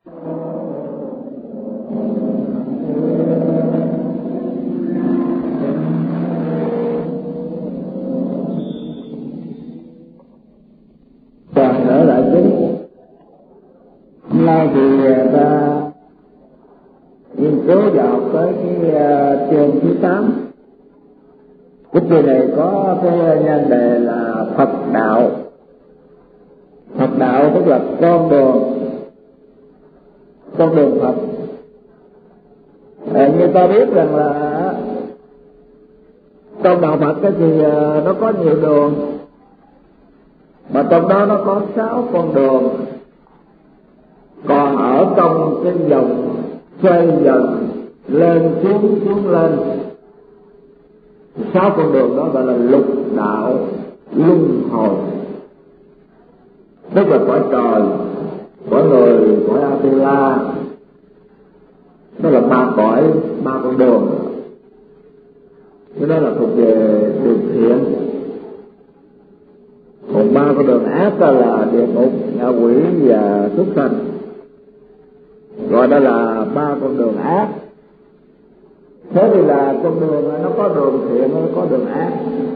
Toàn trở lại chính. Hôm nay thì ta nghiên cứu vào tới cái chương thứ 8. Cái chương này có cái nhan đề là Phật đạo. Phật đạo tức là con đường Phật. Như ta biết rằng là trong đạo Phật thì nó có nhiều đường, mà trong đó nó có 6 con đường. Còn ở trong cái dòng xoay dần lên xuống lên, 6 con đường đó gọi là lục đạo luân hồi, tức là cõi trời, cõi người, cõi Atula. Đó là 3 cõi, 3 con đường. Cái đó là thuộc về đường thiện. Còn 3 con đường ác đó là địa ngục, ngạ quỷ và súc sanh. Gọi đó là 3 con đường ác. Thế thì là con đường nó có đường thiện, nó có đường ác.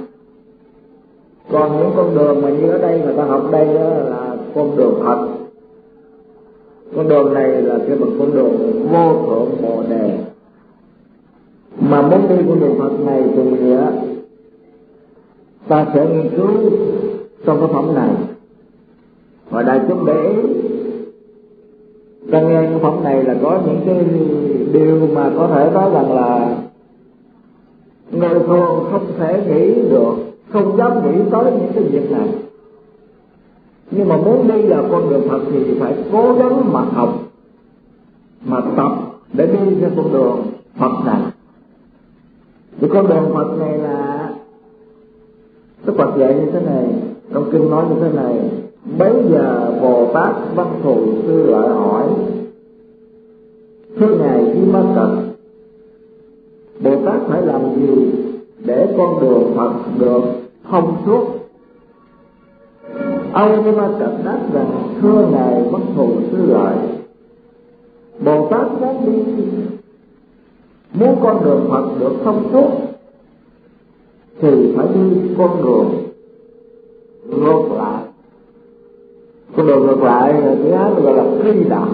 Còn những con đường mà như ở đây người ta học đây đó là con đường Phật. Con đường này là cái một con đường vô thượng Bồ Đề. Mà muốn đi con đường Phật này thì ta sẽ nghiên cứu trong cái phẩm này. Và đại chúng để ý, ta nghe cái phẩm này là có những cái điều mà có thể nói rằng là người thường không thể nghĩ được, không dám nghĩ tới những cái việc này. Nhưng mà muốn đi vào con đường Phật thì phải cố gắng mà học, mà tập để đi theo con đường Phật này. Thì con đường Phật này là Đức Phật dạy như thế này, trong kinh nói như thế này: bấy giờ Bồ Tát Văn Thù Sư Lợi hỏi: thưa ngài Di Ma Cật, Bồ Tát phải làm gì để con đường Phật được thông suốt? Ông Di Ma Cật đáp rằng: thưa ngài Văn Thù Sư Lợi, Bồ Tát muốn con đường Phật được thông suốt thì phải đi con đường ngược lại. Con đường ngược lại tiếng Ái gọi là phi đạo.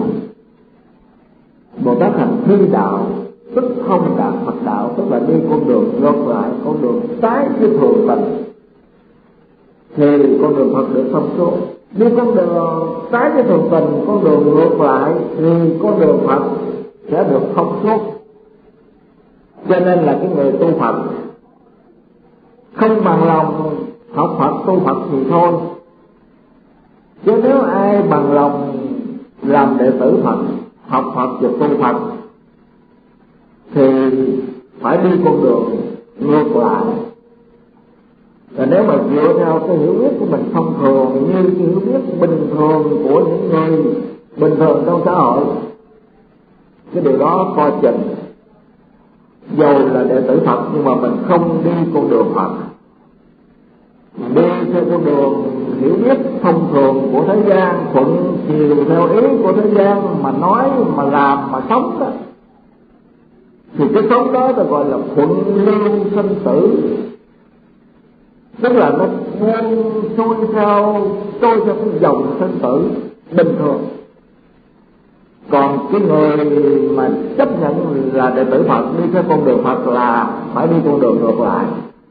Bồ Tát hành phi đạo tức không đạt Phật đạo, tức là đi con đường ngược lại, con đường trái với thường tình, thì con đường Phật được thông suốt. Đi con đường trái với thường tình, con đường ngược lại, thì con đường Phật sẽ được thông suốt. Cho nên là cái người tu Phật không bằng lòng học Phật, tu Phật thì thôi. Chứ nếu ai bằng lòng làm đệ tử Phật, học Phật và tu Phật thì phải đi con đường ngược lại. Và nếu mà dựa theo cái hiểu biết của mình thông thường, như cái hiểu biết bình thường của những người bình thường trong xã hội, cái điều đó coi chừng. Dầu là đệ tử Phật nhưng mà mình không đi con đường Phật, đi theo con đường hiểu biết thông thường của thế gian, thuận chiều theo ý của thế gian mà nói, mà làm, mà sống đó, thì cái sống đó ta gọi là thuận lưu sinh tử. Tức là nó buông trôi theo cái dòng sinh tử bình thường. Còn cái người mà chấp nhận là đệ tử Phật, đi theo con đường Phật là phải đi con đường ngược lại.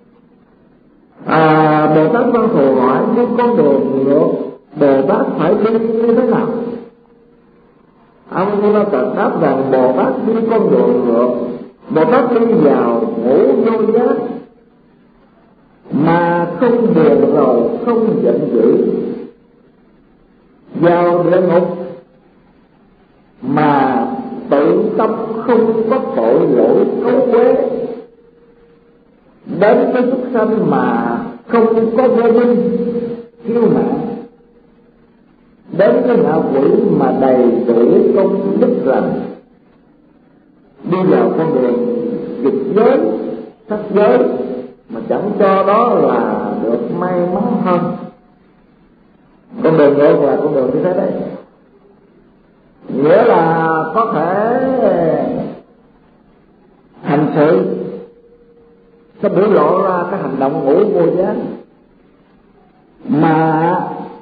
Bồ Tát Văn Thù hỏi: đi con đường ngược, Bồ Tát phải đi như thế nào? Ông Di Ma Cật đáp rằng: Bồ Tát đi con đường ngược, Bồ Tát đi vào ngũ vô giác, mà không buồn rầu, không giận dữ, vào địa ngục mà tự tâm không có tội lỗi cấu uế, đến với súc sanh mà không có vô minh kiêu mạn, đến với ngạ quỷ mà đầy đủ công đức lành, đi vào con đường dục giới, sắc giới mà chẳng cho đó là được may mắn hơn. Con đường ngược là con đường như thế đấy, nghĩa là có thể hành sự sẽ biểu lộ ra cái hành động ngủ vô giác, mà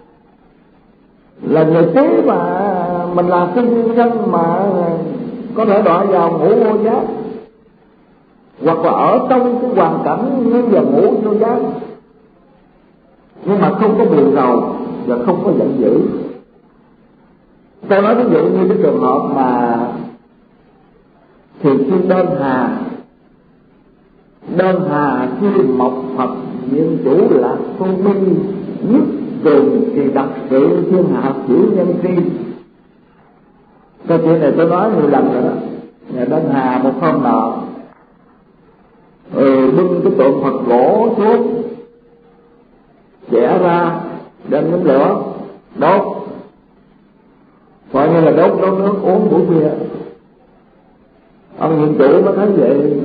là người kế mà mình làm cái duyên nhân mà có thể đọa vào ngủ vô giác, hoặc là ở trong cái hoàn cảnh như giờ ngủ vô giác nhưng mà không có buồn rầu và không có giận dữ. Tôi nói ví dụ như cái trường hợp mà Thiền sư Đơn Hà khi mộc Phật diện chủ là tu bi nhất trường thì đặc sự thiên hạ chịu nhân tri. Câu chuyện này tôi nói nhiều lần rồi đó. Nhà Đơn Hà một hôm nọ bưng cái tượng Phật gỗ xuống, chẻ ra đem nhóm lửa đốt, coi như là đốt nước uống buổi khuya. Ông nhiệm chủ nó thấy vậy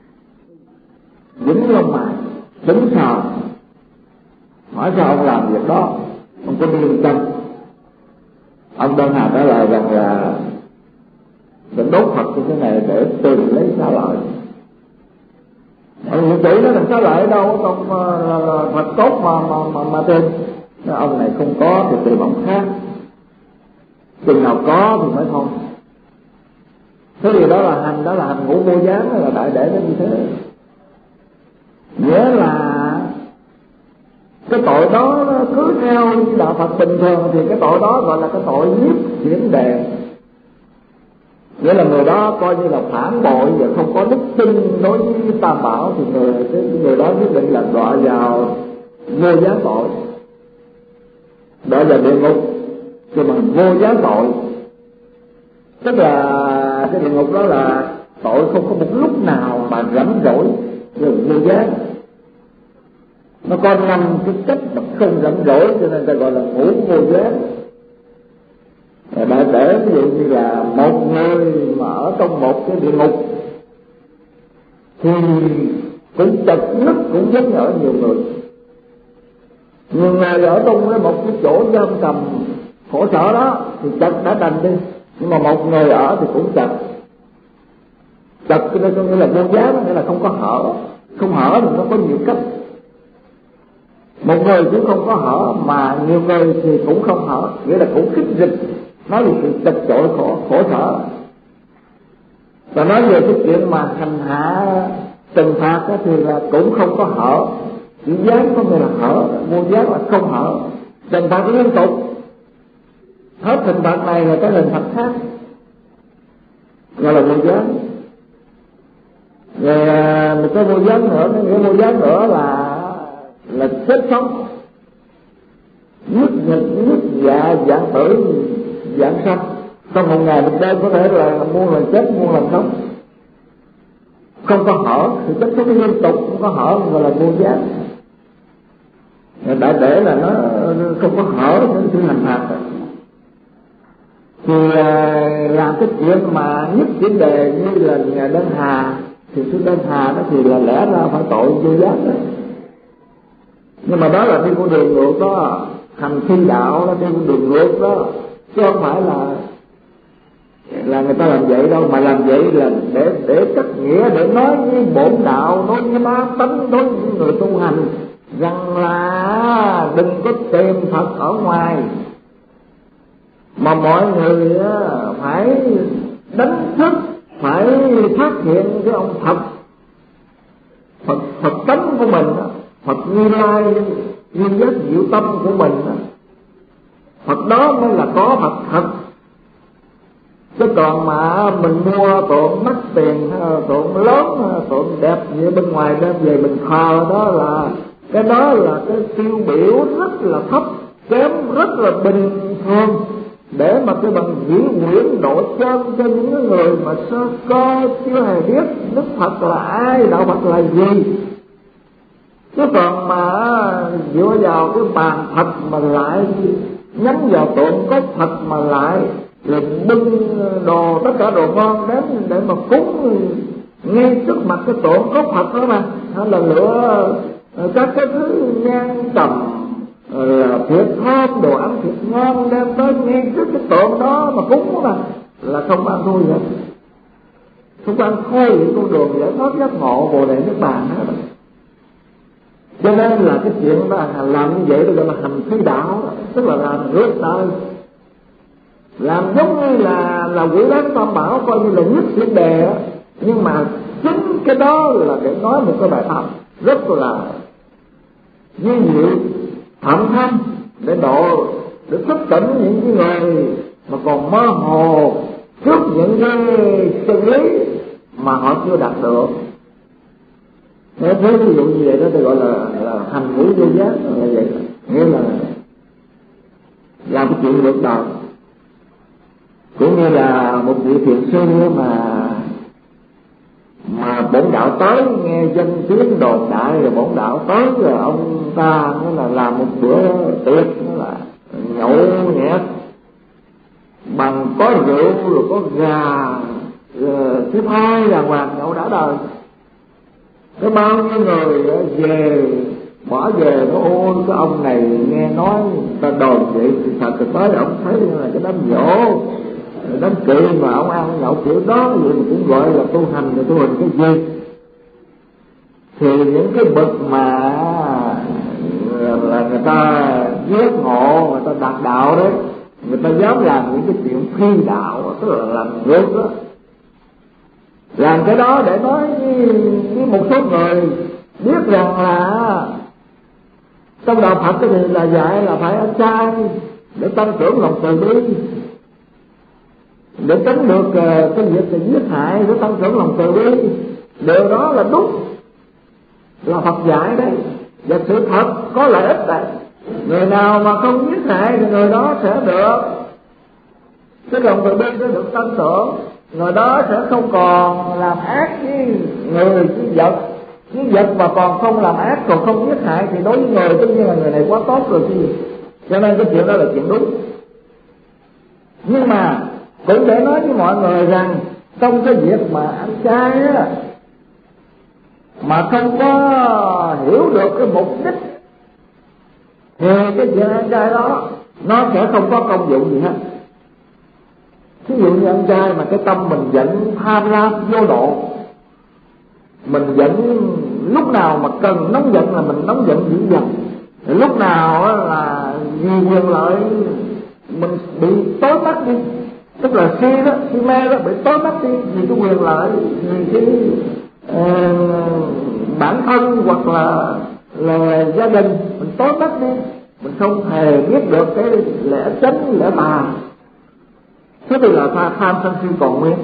dính lông mày đứng sờ, hỏi sao ông làm việc đó, ông có điên chăng? Ông Đơn Hà trả lời rằng là định đốt Phật như thế này để tìm lấy xá lợi. Ông nhiệm chủ nó làm xá lợi ở đâu, ông Phật tốt mà tìm. Ông này không có thì tìm ông khác, chừng nào có thì mới thôi. Thế điều đó là hành ngũ vô gián, là đại để nó như thế. Nghĩa là cái tội đó nó cứ theo đạo Phật bình thường thì cái tội đó gọi là cái tội nhiếp chuyển đề. Nghĩa là người đó coi như là phản bội và không có đức tin đối với Tam Bảo, thì người đó nhất định là đọa vào vô gián tội, đọa vào địa ngục cho bằng vô gián tội. Tức là cái địa ngục đó là tội không có một lúc nào mà rảnh rỗi rồi vô gián. Nó có 5 cái cách mà không rảnh rỗi, cho nên ta gọi là ngủ vô gián. Đại để ví dụ như là một người mà ở trong một cái địa ngục thì cũng chật nứt, cũng giống ở nhiều người. Nhiều người ở trong một cái chỗ giam cầm khổ sở đó thì chật đã đành đi, nhưng mà một người ở thì cũng chật. Chật cho nên có nghĩa là vô giá, nghĩa là không có hở. Không hở thì nó có nhiều cách. Một người cũng không có hở, mà nhiều người thì cũng không hở, nghĩa là cũng khích dịch, nói về sự chật chội khổ sở. Và nói về cái chuyện mà hành hạ trừng phạt thì là cũng không có hở. Chỉ gián có nghĩa là hở, vô gián là không hở. Trừng phạt liên tục, hết hình phạt này là cái hình phạt khác, gọi là vô gián. Rồi một cái vô gián nữa, cái nghĩa vô gián nữa là chết sống, nhức nhật, nhức dạ, dạng tử, dạng sanh. Trong một ngày một đêm có thể là muôn lần chết, muôn lần sống, không có hở, thì chết sống liên tục, không có hở, gọi là vô gián. Đại để là nó không có hở nên sự hành phạt. Thì làm cái chuyện mà nhất vấn đề như là nhà Đơn Hà, thì sự Đơn Hà đó thì là lẽ ra phải tội vô gián đó. Nhưng mà đó là đi con đường ngược đó, hành thi đạo nó đi con đường ngược đó, chứ không phải là người ta làm vậy đâu, mà làm vậy là để cắt nghĩa, để nói với bổn đạo, nói với bá tánh, nói với người tu hành rằng là đừng có tìm Phật ở ngoài, mà mọi người phải đánh thức, phải phát hiện cái ông Phật tánh của mình, Phật Như Lai, Như Giác Diệu Tâm của mình. Phật đó mới là có Phật thật. Chứ còn mà mình mua tượng mắc tiền, tượng lớn, tượng đẹp như bên ngoài đem về mình thờ, cái đó là cái tiêu biểu rất là thấp kém, rất là bình thường, để mà cái bằng dĩ nguyện độ chân cho những người mà sơ cơ chưa hề biết Đức Phật là ai, đạo Phật là gì. Chứ còn mà dựa vào cái bàn Phật mà lại nhắm vào tượng có Phật mà lại là bưng đồ, tất cả đồ ngon đến để mà cúng ngay trước mặt cái tượng có Phật đó mà, hay là lựa các cái thứ nhang trầm, thiệt thơm, đồ ăn thiệt ngon đem tới ngay trước cái tượng đó mà cúng đó mà. là không ăn thua gì hết, không ăn thua những con đường giải thoát giác ngộ Bồ Đề Niết Bàn hết. Cho nên là cái chuyện đó làm như vậy đó gọi là hành thi đạo đó. Tức là làm rước đời, làm giống như là quỷ đám tam bảo, coi như là nhất thiên đề đó. Nhưng mà chính cái đó là để nói một cái bài pháp rất là duy diệu thậm thâm, để độ, để thức tỉnh những cái người mà còn mơ hồ trước những cái chân lý mà họ chưa đạt được. Nếu thấy ví dụ như vậy đó thì gọi là hành ngũ vô giác là vậy, nghĩa là làm cái chuyện ngược đời. Cũng như là một vị thiền sư mà bổn đạo tới nghe danh tiếng đồn đại rồi bổn đạo tới rồi ông ta nó là làm một bữa tiệc, nó là nhậu nhẹt bằng có rượu rồi có gà rồi thứ hai là hoàng nhậu đã đời. Cái bao nhiêu người về bỏ về nó ôi cái ông này nghe nói ta đồn vậy thì thật thì tới ông thấy là cái đám dỗ đám kỵ mà ông ăn nhậu kiểu đó, vậy mà cũng gọi là tu hành rồi tu hành cái gì. Thì những cái bậc mà là người ta giác ngộ, người ta đạt đạo đấy, người ta dám làm những cái chuyện phi đạo, tức là làm ngược đó, làm cái đó để nói với một số người biết rằng là trong đạo Phật cái gì là dạy là phải ăn chay để tăng trưởng lòng từ bi, để tránh được cái việc giết hại, để tăng trưởng lòng từ bi. Điều đó là đúng, là Phật dạy đấy, và sự thật có lợi ích đấy. Người nào mà không giết hại thì người đó sẽ được cái lòng từ bi sẽ được tăng trưởng, người đó sẽ không còn làm ác với người với vật mà còn không làm ác, còn không giết hại thì đối với người tất nhiên là người này quá tốt rồi chứ gì. Cho nên cái chuyện đó là chuyện đúng. Nhưng mà cũng để nói với mọi người rằng trong cái việc mà ăn chay á, mà không có hiểu được cái mục đích thì cái việc ăn chay đó nó sẽ không có công dụng gì hết. Ví dụ như ăn chay mà cái tâm mình vẫn tham lam vô độ, mình vẫn lúc nào mà cần nóng giận là mình nóng giận dữ dằn, lúc nào là vì quyền lợi mình bị tối tắt đi, tức là si đó, si mê đó bị tối tắt đi vì cái quyền lợi, vì cái bản thân hoặc là gia đình mình tối tắt đi, mình không hề biết được cái lẽ chánh lẽ tà. Thế thì là tham sân si còn nguyên,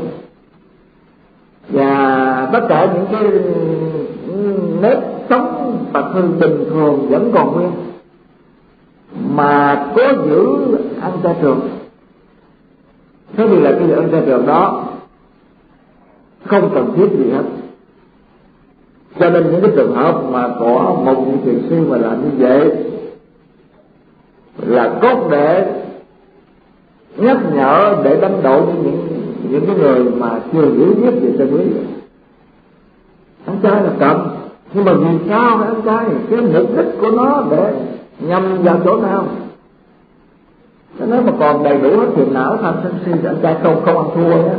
và tất cả những cái nếp sống tật hư bình thường vẫn còn nguyên, mà cố giữ ăn chay trường. Thế thì là cái việc ăn chay trường đó không cần thiết gì hết. Cho nên những cái trường hợp mà có một vị thiền sư mà làm như vậy là cốt để nhắc nhở, để đánh độ những cái người mà chưa hiểu biết về chân lý. Ăn chay là cần, nhưng mà vì sao phải ăn chay? Cái mục đích của nó để nhằm vào chỗ nào? Cho nên mà còn đầy đủ hết phiền não tham sân si thì ăn chay không ăn thua nhé.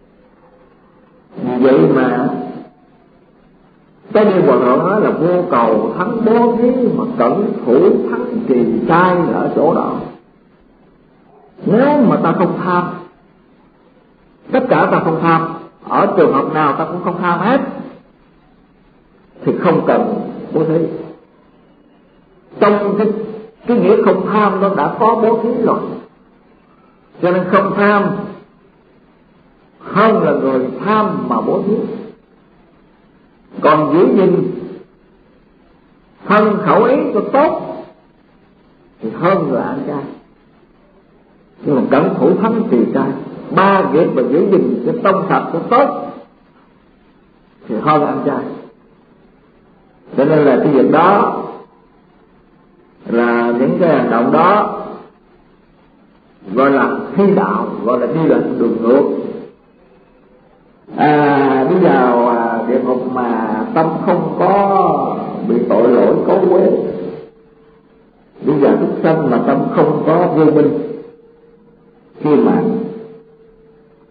Vì vậy mà cái điều Hòa Thượng nói là vô cầu thắng bố thí, mà cẩn thủ thắng trì trai là ở chỗ đó. Nếu mà ta không tham, tất cả ta không tham, ở trường hợp nào ta cũng không tham hết, thì không cần bố thí. Trong cái nghĩa không tham nó đã có bố thí rồi, cho nên không tham hơn là người tham mà bố thí. Còn giữ gìn thân khẩu ý cho tốt thì hơn là ăn chay. Nhưng mà cẩn thủ thắng trì trai, ba việc mà giữ gìn cho tông sạch cho tốt thì hơn ăn chay. Cho nên là cái việc đó là những cái hành động đó gọi là thi đạo, gọi là đi lệnh đường ngược. Đi vào địa ngục mà tâm không có bị tội lỗi cấu uế, đi vào súc sanh mà tâm không có vô minh, khi mà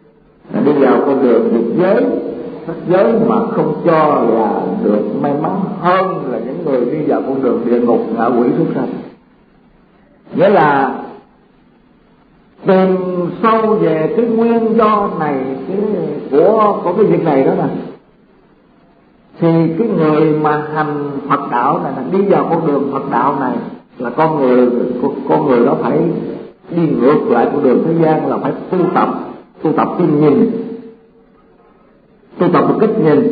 giới mà không cho là được may mắn hơn là những người đi vào con đường địa ngục ngạ quỷ súc sanh. Nghĩa là tìm sâu về cái nguyên do này của cái việc này đó nè, thì cái người mà hành Phật đạo này, đi vào con đường Phật đạo này là con người đó phải đi ngược lại con đường thế gian, là phải tu tập cái nhìn, tu tập một cách nhìn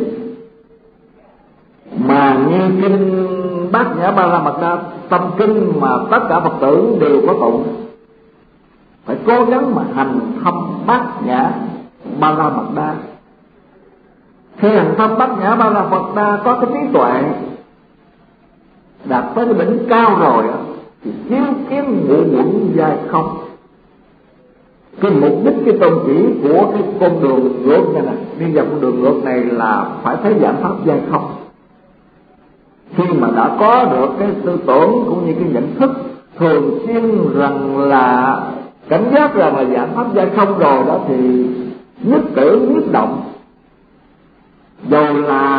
mà như kinh Bát Nhã Ba La Mật Đa tâm kinh mà tất cả Phật tử đều có tụng, phải cố gắng mà hành thâm Bát Nhã Ba La Mật Đa. Khi hành thâm Bát Nhã Ba La Mật Đa có cái trí tuệ đạt tới cái đỉnh cao rồi đó, thì chiếu kiến ngũ uẩn giai không. Cái mục đích, cái tôn chỉ của cái con đường ngược này nè, đi vào con đường ngược này là phải thấy giải pháp giai không. Khi mà đã có được cái tư tưởng cũng như cái nhận thức thường xuyên rằng là cảnh giác rằng là giải pháp giai không rồi đó, thì nhất cử nhất động dù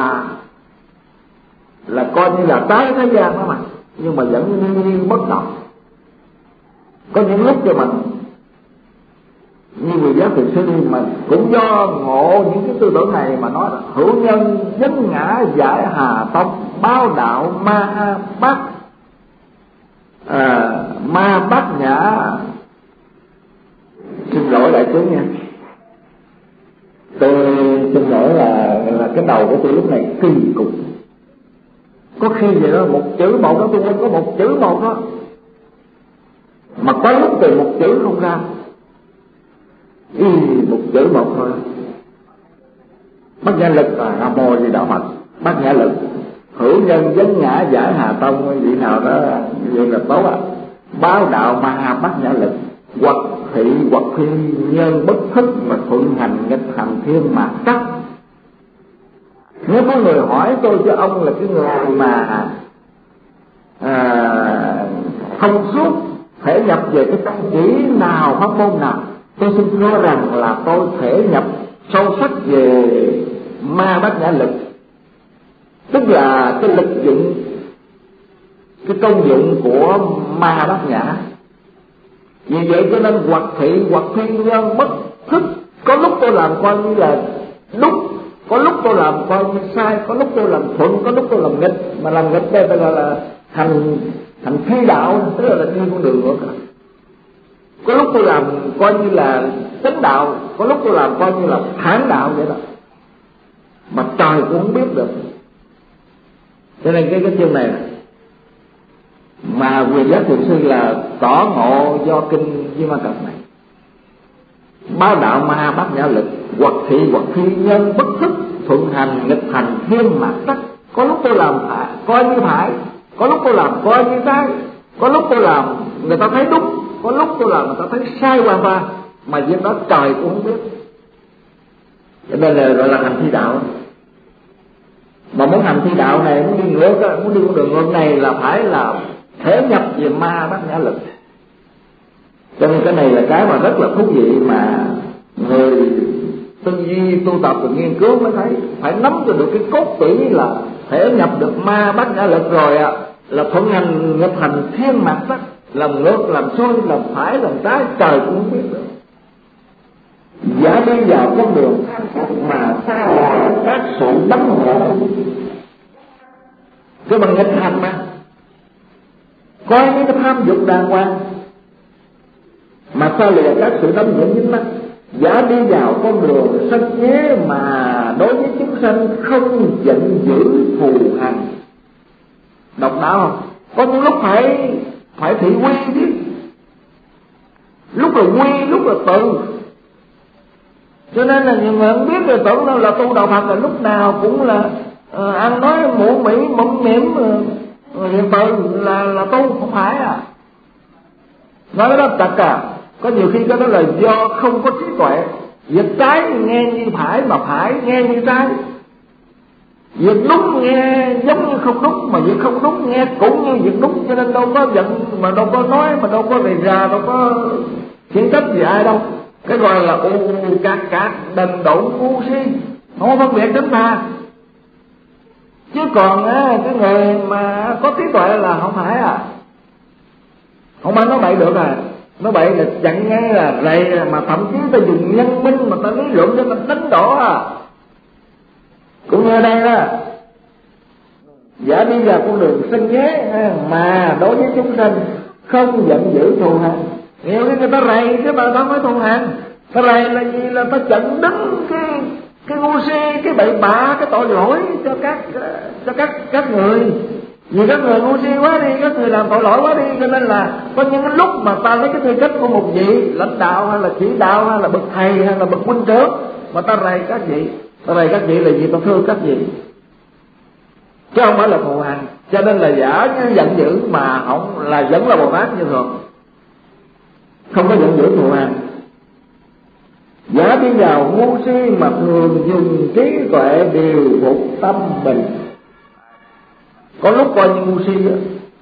là coi như là trái thế gian đó mà, nhưng mà vẫn như bất động. Có những lúc cho mình như người giáo thiền sư đi mà cũng do ngộ những cái tư tưởng này mà nói là hữu nhân vấn ngã giải hà tông báo đạo ma bát nhã. Xin lỗi đại chúng nha, tôi xin lỗi là cái đầu của tôi lúc này kỳ cục. Có khi vậy đó, một chữ một đó tôi quên có một chữ một đó, mà có lúc từ một chữ không ra, một chữ một thôi. Bát nhã lực là Nam Mô Di Đà Phật. Bát nhã lực hữu nhân vấn ngã giải hà tông, vị nào đó vậy là tốt á. Báo đạo ma bát nhã lực, hoặc thị hoặc phi nhân bất thức mà thuận hành nghịch hành thiên mạt tắc. Nếu có người hỏi tôi cho ông là cái người mà thông suốt thể nhập về cái tâm chỉ nào, pháp môn nào, tôi xin nói rằng là tôi thể nhập sâu sắc về ma bát nhã lực, tức là cái lực dụng, cái công dụng của ma bát nhã. Vì vậy cho nên hoặc thị hoặc phi nhân bất thức, có lúc tôi làm coi như là đúng, có lúc tôi làm coi như sai, có lúc tôi làm thuận, có lúc tôi làm nghịch. Mà làm nghịch đây gọi là thành phi đạo, tức là đi con đường ngược. Có lúc tôi làm coi như là chánh đạo, có lúc tôi làm coi như là phản đạo vậy đó, mà trời cũng không biết được. Cho nên cái chương này mà quyền giác thiền sư là tỏ ngộ do kinh Di Ma Cật này. Báo đạo ma bát nhã lực, hoặc thị hoặc phi nhân bất thức thuận hành nghịch hành thiên mạt tắc. Có lúc tôi làm phải, coi như phải, có lúc tôi làm coi như sai, có lúc tôi làm người ta thấy đúng, có lúc tôi làm người ta thấy sai hoàn toàn, mà việc đó trời cũng không biết. Cho nên là gọi là hành thi đạo. Mà muốn hành thi đạo này, muốn đi ngược, muốn đi con đường ngược này là phải là thể nhập về ma bát nhã lực. Cho nên cái này là cái mà rất là thú vị mà người tư duy tu tập và nghiên cứu mới thấy. Phải nắm được cái cốt tủy là thể nhập được ma bát nhã lực rồi là thuận hành nghịch hành thiên mạt tắc, làm ngược, làm xuôi, làm phải, làm trái, trời cũng không biết được. Giả đi vào con đường mà xa lạ các sự đắm ngộ, cái bằng nghịch hành mà coi những cái tham dục đàng hoàng, mà sao lìa các sự đắm nhiễm dính mắc. Giả đi vào con đường sanh nhé mà đối với chúng sanh không giận dữ thù hằn. Độc đạo không? Có những lúc phải thị quy chứ, lúc là quy, lúc là từ. Cho nên là nhiều người không biết rồi tưởng đâu là tu đạo Phật là lúc nào cũng là ăn nói muộn mỹ mụn miệng hiện từ là tu, không phải à. Nói đó chặt cả. Có nhiều khi cái đó là do không có trí tuệ. Việc trái nghe như phải mà phải nghe như trái, việc đúng nghe giống như không đúng, mà việc không đúng nghe cũng như việc đúng. Cho nên đâu có giận, mà đâu có nói, mà đâu có rầy rà, đâu có khiển trách gì ai đâu. Cái gọi là cát đần độn ngu si. không có phân biệt đúng tha. Chứ còn cái người mà có trí tuệ là không phải không phải nói bậy được nói bậy là chặn ngay là rầy, mà thậm chí ta dùng nhân minh mà ta lý luận cho ta đánh đổ cũng như ở đây đó. Giả đi vào con đường sân nhé mà đối với chúng sinh không giận dữ thù hằn. Nhiều khi người ta rầy cái bà đó mới thù hằn. Ta rầy là gì? Là ta chặn đứng cái ngu si, cái bậy bạ, cái tội lỗi cho các người. Vì các người ngu si quá đi, các người làm tội lỗi quá đi, cho nên là có những cái lúc mà ta lấy cái tư cách của một vị lãnh đạo hay là chỉ đạo hay là bậc thầy hay là bậc huynh trưởng mà ta rầy các vị. Ta rầy các vị là gì? Ta thương các vị, chứ không phải là thù hằn. Cho nên là giả như giận dữ mà không là vẫn là Bồ Tát như thường, không có giận dữ thù hằn. Giả đi vào ngu si mà thường dùng trí tuệ điều phục tâm mình. Có lúc coi như ngu si đó,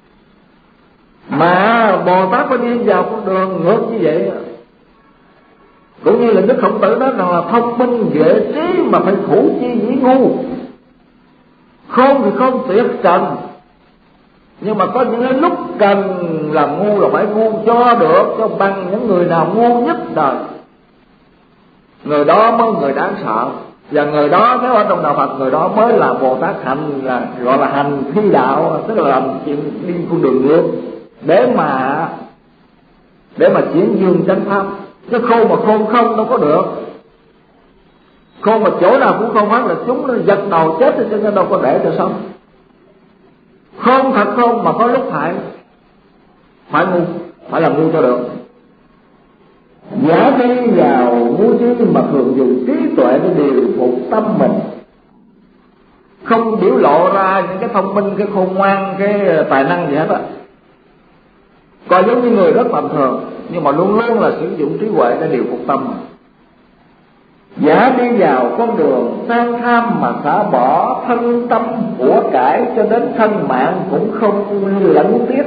mà Bồ Tát phải đi vào con đường ngược như vậy. Cũng như là Đức Khổng Tử nói rằng là thông minh dễ trí mà phải thủ chi dĩ ngu. Khôn thì khôn tuyệt trần, nhưng mà có những lúc cần làm ngu là phải ngu cho được, cho bằng những người nào ngu nhất đời. Người đó mới người đáng sợ. Và người đó nếu ở trong đạo Phật, người đó mới là Bồ Tát hành, là gọi là hành phi đạo, tức là làm chuyện đi con đường ngược để mà chuyển dương chánh pháp. Chứ khôn mà khôn không đâu có được. Khôn mà chỗ nào cũng không phát là chúng nó giật đầu chết, cho nên đâu có để cho sống. Khôn thật khôn mà có lúc phải ngu, phải làm ngu cho được. Giả đi vào ngu si mà thường dùng trí tuệ để điều phục tâm mình, không biểu lộ ra những cái thông minh, cái khôn ngoan, cái tài năng gì hết á. Coi giống như người rất tầm thường, nhưng mà luôn luôn là sử dụng trí huệ để điều phục tâm. Giả đi vào con đường sang tham mà xả bỏ thân tâm của cải, cho đến thân mạng cũng không lẫn tiếc.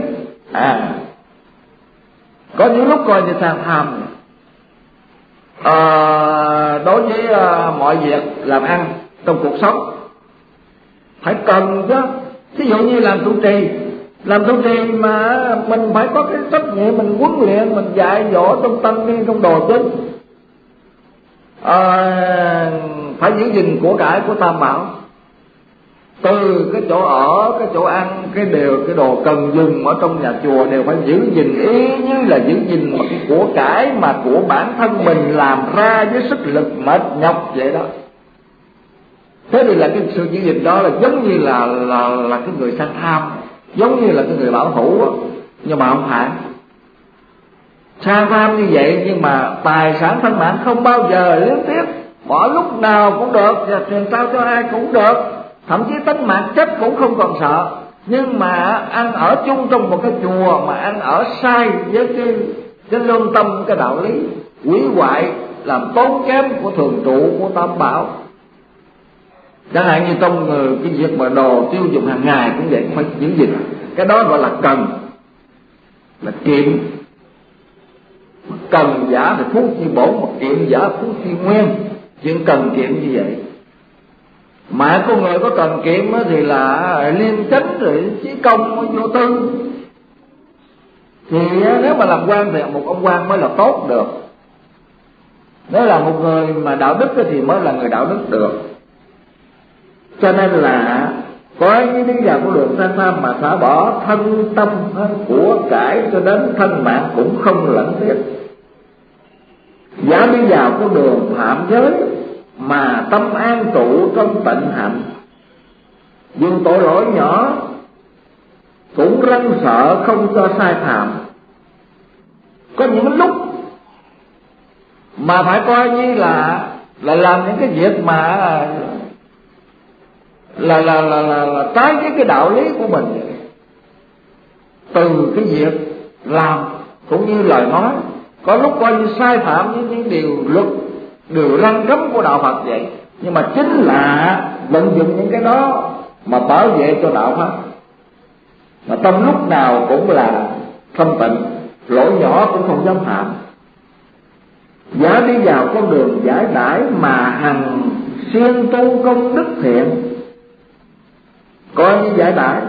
Có những lúc coi như sang tham đối với mọi việc làm ăn trong cuộc sống phải cần chứ. Ví dụ như làm trụ trì mà mình phải có cái trách nhiệm, mình huấn luyện, mình dạy dỗ trong tâm viên, trong đồ chính, phải giữ gìn của cải của tam bảo, từ cái chỗ ở, cái chỗ ăn, cái đồ cần dùng ở trong nhà chùa đều phải giữ gìn, y như là giữ gìn một cái của cải mà của bản thân mình làm ra với sức lực mệt nhọc vậy đó. Thế thì là cái sự giữ gìn đó là giống như là cái người sang tham, giống như là cái người bảo thủ đó. Nhưng mà không phải sang tham như vậy, nhưng mà tài sản thân mạng không bao giờ liên tiếp, bỏ lúc nào cũng được và truyền trao cho ai cũng được, thậm chí tính mạng chết cũng không còn sợ. Nhưng mà ăn ở chung trong một cái chùa mà ăn ở sai với cái lương tâm, cái đạo lý, hủy hoại, làm tốn kém của thường trụ của tam bảo. Chẳng hạn như trong cái việc mà đồ tiêu dùng hàng ngày cũng vậy, cũng phải giữ gìn. Cái đó gọi là cần, là kiệm. Cần giả thì phú chi bổn, mà kiệm giả phú chi nguyên. Chuyện cần kiệm như vậy. Mà con người có cần kiệm thì là liêm chánh rồi chí công vô tư. Thì nếu mà làm quan thì một ông quan mới là tốt được. Nếu là một người mà đạo đức thì mới là người đạo đức được. Cho nên là có những đi vào con đường sang tham mà xả bỏ thân tâm của cải, cho đến thân mạng cũng không lẫn tiếc. Giả đi vào con đường phạm giới mà tâm an trụ trong tịnh hạnh, dù tội lỗi nhỏ cũng run sợ không cho sai phạm. Có những lúc mà phải coi như là làm những cái việc mà là trái với cái đạo lý của mình, từ cái việc làm cũng như lời nói. Có lúc coi như sai phạm với những điều luật, điều răn cấm của đạo Phật vậy, nhưng mà chính là vận dụng những cái đó mà bảo vệ cho đạo Pháp, mà trong lúc nào cũng là thanh tịnh, lỗi nhỏ cũng không dám phạm. Giả đi vào con đường giải đãi mà hằng siêng tu công đức thiện, coi như giải đãi.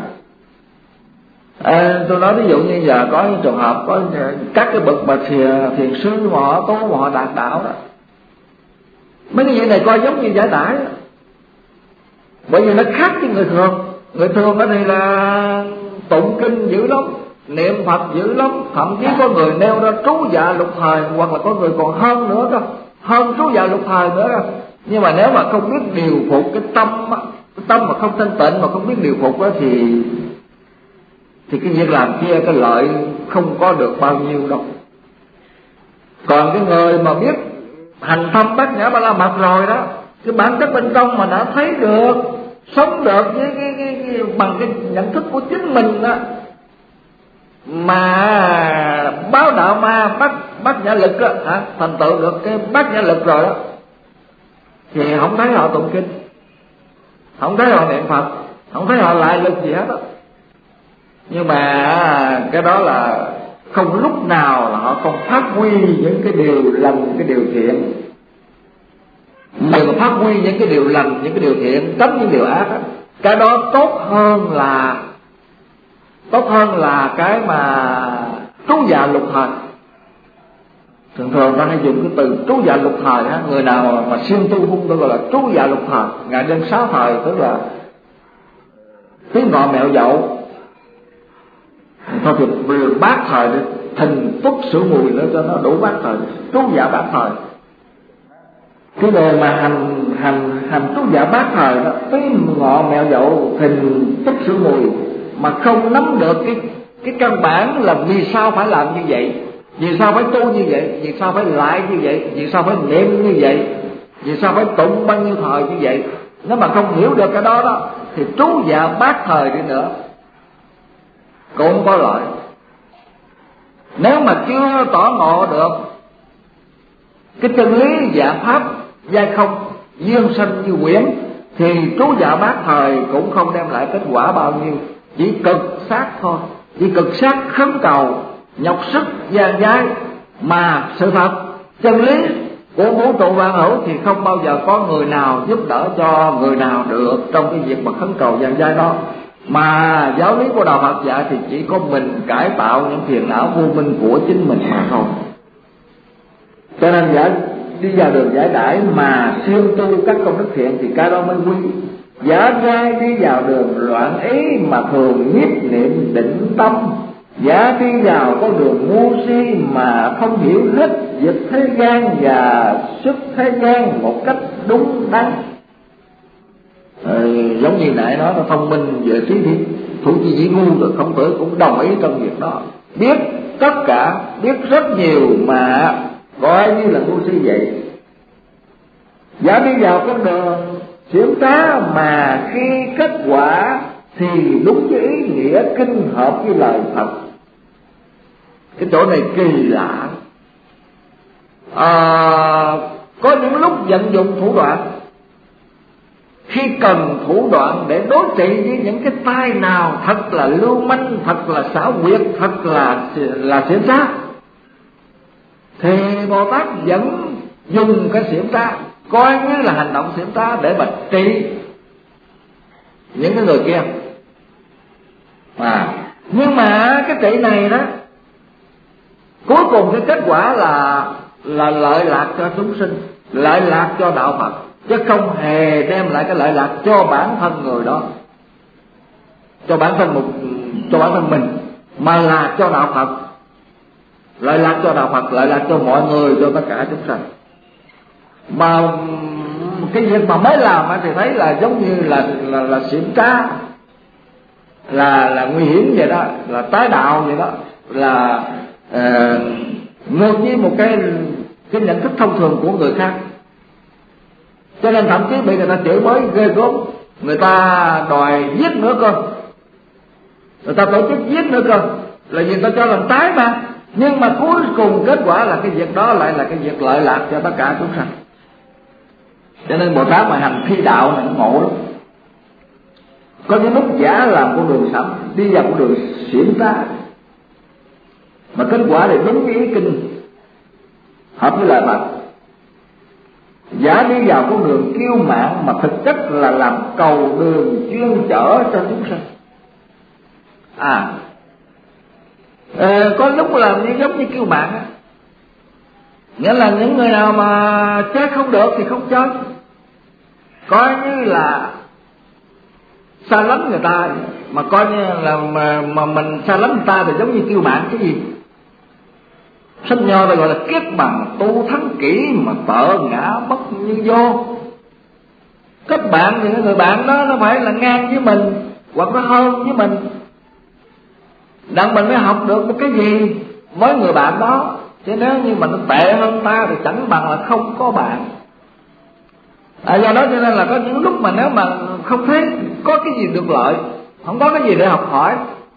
Tôi nói ví dụ như giờ có những trường hợp có các cái bậc mà thiền sư mà họ tu mà họ đạt đạo đó, mấy cái việc này coi giống như giải đãi đó. Bởi vì nó khác với người thường. Người thường đó thì là tụng kinh dữ lắm, niệm Phật dữ lắm, thậm chí có người nêu ra trú dạ lục thời, hoặc là có người còn hơn nữa cơ, hơn trú dạ lục thời nữa cơ. Nhưng mà nếu mà không biết điều phục cái tâm mà không thanh tịnh, mà không biết điều phục đó, thì cái việc làm kia cái lợi không có được bao nhiêu đâu. Còn cái người mà biết hành thâm Bát Nhã Ba La Mật rồi đó, cái bản chất bên trong mà đã thấy được, sống được với bằng cái nhận thức của chính mình đó, mà báo đạo ma bát nhã lực đó, thành tựu được cái bát nhã lực rồi đó, thì không thấy họ tụng kinh, không thấy họ niệm Phật, không thấy họ lại lực gì hết đó. Nhưng mà cái đó là không lúc nào là họ không phát huy những cái điều lành, cái điều thiện. Đừng có phát huy những cái điều lành, những cái điều thiện, cấm những điều ác đó. Cái đó tốt hơn là cái mà trú dạ lục thời. Thường ta hay dùng cái từ trú dạ lục thời á. Người nào mà siêng tu hung tôi gọi là trú dạ lục thời, ngày đêm 6 thời, tức là tiếng ngọ mẹo dậu. Thôi thì bát thời đi, thình phúc sửa mùi nữa cho nó đủ bát thời, trú dạ bát thời. Cái người mà hành trú dạ bát thời đó, tiếng ngọ mẹo dậu, thình phúc sửa mùi, mà không nắm được cái căn bản là vì sao phải làm như vậy, vì sao phải tu như vậy, vì sao phải lại như vậy, vì sao phải niệm như vậy, vì sao phải tụng bao nhiêu thời như vậy. Nếu mà không hiểu được cái đó đó, thì trú dạ bát thời đi nữa cũng có lợi. Nếu mà chưa tỏ ngộ được cái chân lý dạ pháp giai không, duyên sanh như quyển, thì trú dạ bát thời cũng không đem lại kết quả bao nhiêu, chỉ cực sát thôi, chỉ cực sát khấn cầu, nhọc sức gian dái. Mà sự thật chân lý của vũ trụ vạn hữu thì không bao giờ có người nào giúp đỡ cho người nào được trong cái việc mà khấn cầu gian dái đó. Mà giáo lý của đạo Phật dạy thì chỉ có mình cải tạo những phiền não vô minh của chính mình mà thôi. Cho nên đi vào đường giải đãi mà siêng tu các công đức thiện thì cái đó mới quý. Giả trai đi vào đường loạn ý mà thường nhiếp niệm định tâm, giả đi vào con đường ngu si mà không hiểu hết việc thế gian và xuất thế gian một cách đúng đắn. Giống như nãy nói nó thông minh về trí thị, thủ chi dĩ ngu rồi, Khổng Tử cũng đồng ý trong việc đó. Biết tất cả, biết rất nhiều mà coi như là ngu si vậy. Giả đi vào con đường xiển trá mà khi kết quả thì đúng với ý nghĩa kinh hợp với lời Phật. Cái chỗ này kỳ lạ. Có những lúc vận dụng thủ đoạn, khi cần thủ đoạn để đối trị với những cái tai nào thật là lưu manh, thật là xảo quyệt, thật là xiển trá, thì Bồ Tát vẫn dùng cái xiển trá, coi như là hành động xiển trá để mà trị những cái người kia. Nhưng mà cái trị này đó, cuối cùng cái kết quả là lợi lạc cho chúng sinh, lợi lạc cho đạo Phật, chứ không hề đem lại cái lợi lạc cho bản thân người đó, cho bản thân mình, mà là cho đạo Phật. Lợi lạc cho đạo Phật, lợi lạc cho mọi người, cho tất cả chúng sanh. Mà cái việc mà mới làm thì thấy là giống như là xiển trá, là nguy hiểm vậy đó, là tái đạo vậy đó, là ngược với một cái nhận thức thông thường của người khác. Cho nên thậm chí bị người ta chửi bới ghê gớm, người ta đòi giết nữa cơ, người ta tổ chức giết nữa cơ, là vì người ta cho làm tái mà. Nhưng mà cuối cùng kết quả là cái việc đó lại là cái việc lợi lạc cho tất cả chúng sanh. Cho nên Bồ Tát mà hành thi đạo này nó ngộ lắm. Có những lúc giả làm con đường sẵn, đi vào con đường xiển trá, mà kết quả thì đúng ý kinh, hợp với lời Phật. Giả đi vào con đường kiêu mạn mà thực chất là làm cầu đường chuyên chở cho chúng sanh. Có lúc làm như giống như kiêu mạn á, nghĩa là những người nào mà chơi không được thì không chơi, coi như là xa lánh người ta, mà coi như là mà mình xa lánh người ta thì giống như kiêu mạn cái gì. Sách Nho ta gọi là kiết bằng tu thắng kỹ mà tợ ngã bất như vô. Các bạn thì người bạn đó nó phải là ngang với mình hoặc nó hơn với mình, đặng mình mới học được một cái gì với người bạn đó. Chứ nếu như mà nó tệ hơn ta thì chẳng bằng là không có bạn. Do đó cho nên là có những lúc mà nếu mà không thấy có cái gì được lợi, không có cái gì để học hỏi,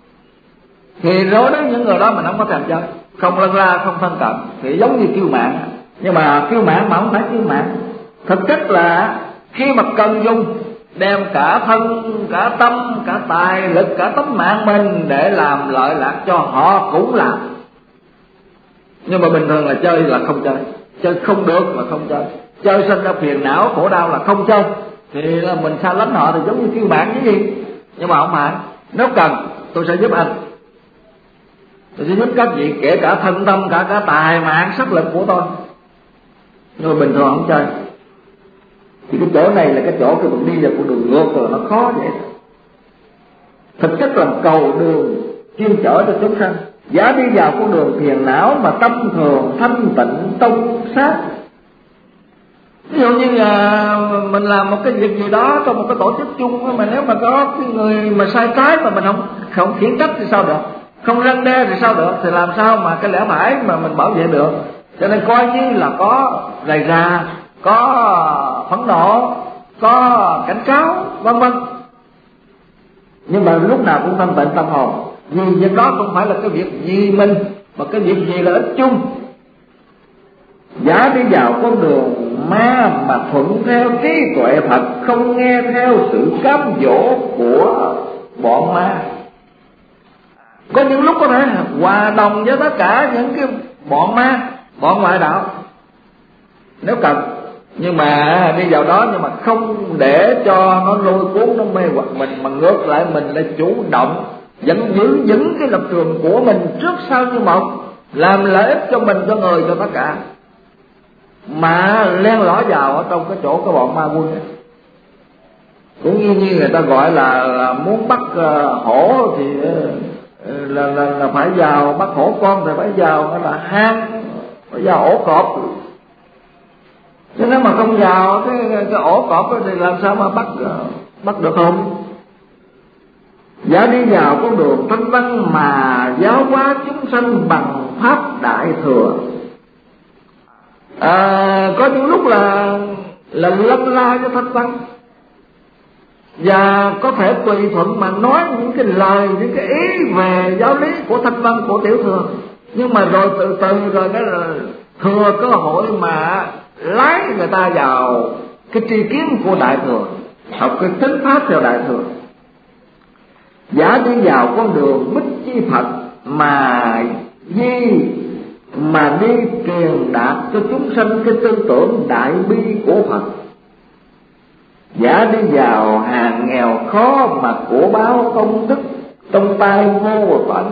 thì đối với những người đó mình không có thèm chơi, không lân la, không thân cận, thì giống như kiêu mạn. Nhưng mà kiêu mạn mà không phải kiêu mạn, thực chất là khi mà cần dùng đem cả thân, cả tâm, cả tài lực, cả tánh mạng mình để làm lợi lạc cho họ cũng làm. Nhưng mà bình thường là chơi là không chơi, chơi không được là không chơi, chơi sinh ra phiền não khổ đau là không chơi, thì là mình xa lánh họ thì giống như kiêu mạn cái gì. Nhưng mà không phải, nếu cần tôi sẽ giúp anh, tôi sẽ giúp các vị kể cả thân tâm, cả tài mạng sắc lực của tôi. Nhưng mà bình thường không chơi. Thì cái chỗ này là cái chỗ khi mình đi vào con đường ngược rồi nó khó vậy. Thực chất là cầu đường chuyên chở cho chúng sanh. Giả đi vào con đường phiền não mà tâm thường thanh tịnh tông sát. Ví dụ như là mình làm một cái việc gì đó trong một cái tổ chức chung, mà nếu mà có cái người mà sai trái mà mình không khiển trách thì sao được, không răn đe thì sao được, thì làm sao mà cái lẽ phải mà mình bảo vệ được. Cho nên coi như là có rầy rà, có phẫn nộ, có cảnh cáo, vân vân, nhưng mà lúc nào cũng thanh tịnh tâm hồn. Vì việc đó không phải là cái việc gì mình, mà cái việc gì là ích chung. Giả đi vào con đường ma mà thuận theo trí tuệ thật, không nghe theo sự cám dỗ của bọn ma. Có những lúc có thể hòa đồng với tất cả những cái bọn ma, bọn ngoại đạo nếu cần, nhưng mà đi vào đó nhưng mà không để cho nó lôi cuốn, nó mê hoặc mình, mà ngược lại mình lại chủ động vẫn giữ vững cái lập trường của mình trước sau như một, làm lợi ích cho mình, cho người, cho tất cả, mà len lỏi vào ở trong cái chỗ cái bọn ma quân ấy. Cũng như người ta gọi là muốn bắt hổ thì là phải vào, bắt hổ con thì phải vào là hang, phải vào ổ cọp. Chứ nếu mà không vào cái ổ cọp thì làm sao mà bắt được không? Giả đi vào con đường thanh văn mà giáo hóa chúng sanh bằng pháp đại thừa. Có những lúc là lâm la cho thanh văn, và có thể tùy thuận mà nói những cái lời, những cái ý về giáo lý của thanh văn, của tiểu thừa, nhưng mà rồi từ từ rồi cái là thừa cơ hội mà lái người ta vào cái tri kiến của đại thừa, học cái tính pháp theo đại thừa. Giả đi vào con đường bích chi Phật mà đi truyền đạt cho chúng sanh cái tư tưởng đại bi của Phật. Giả đi vào hàng nghèo khó mà của báo công đức trong tay vô tận,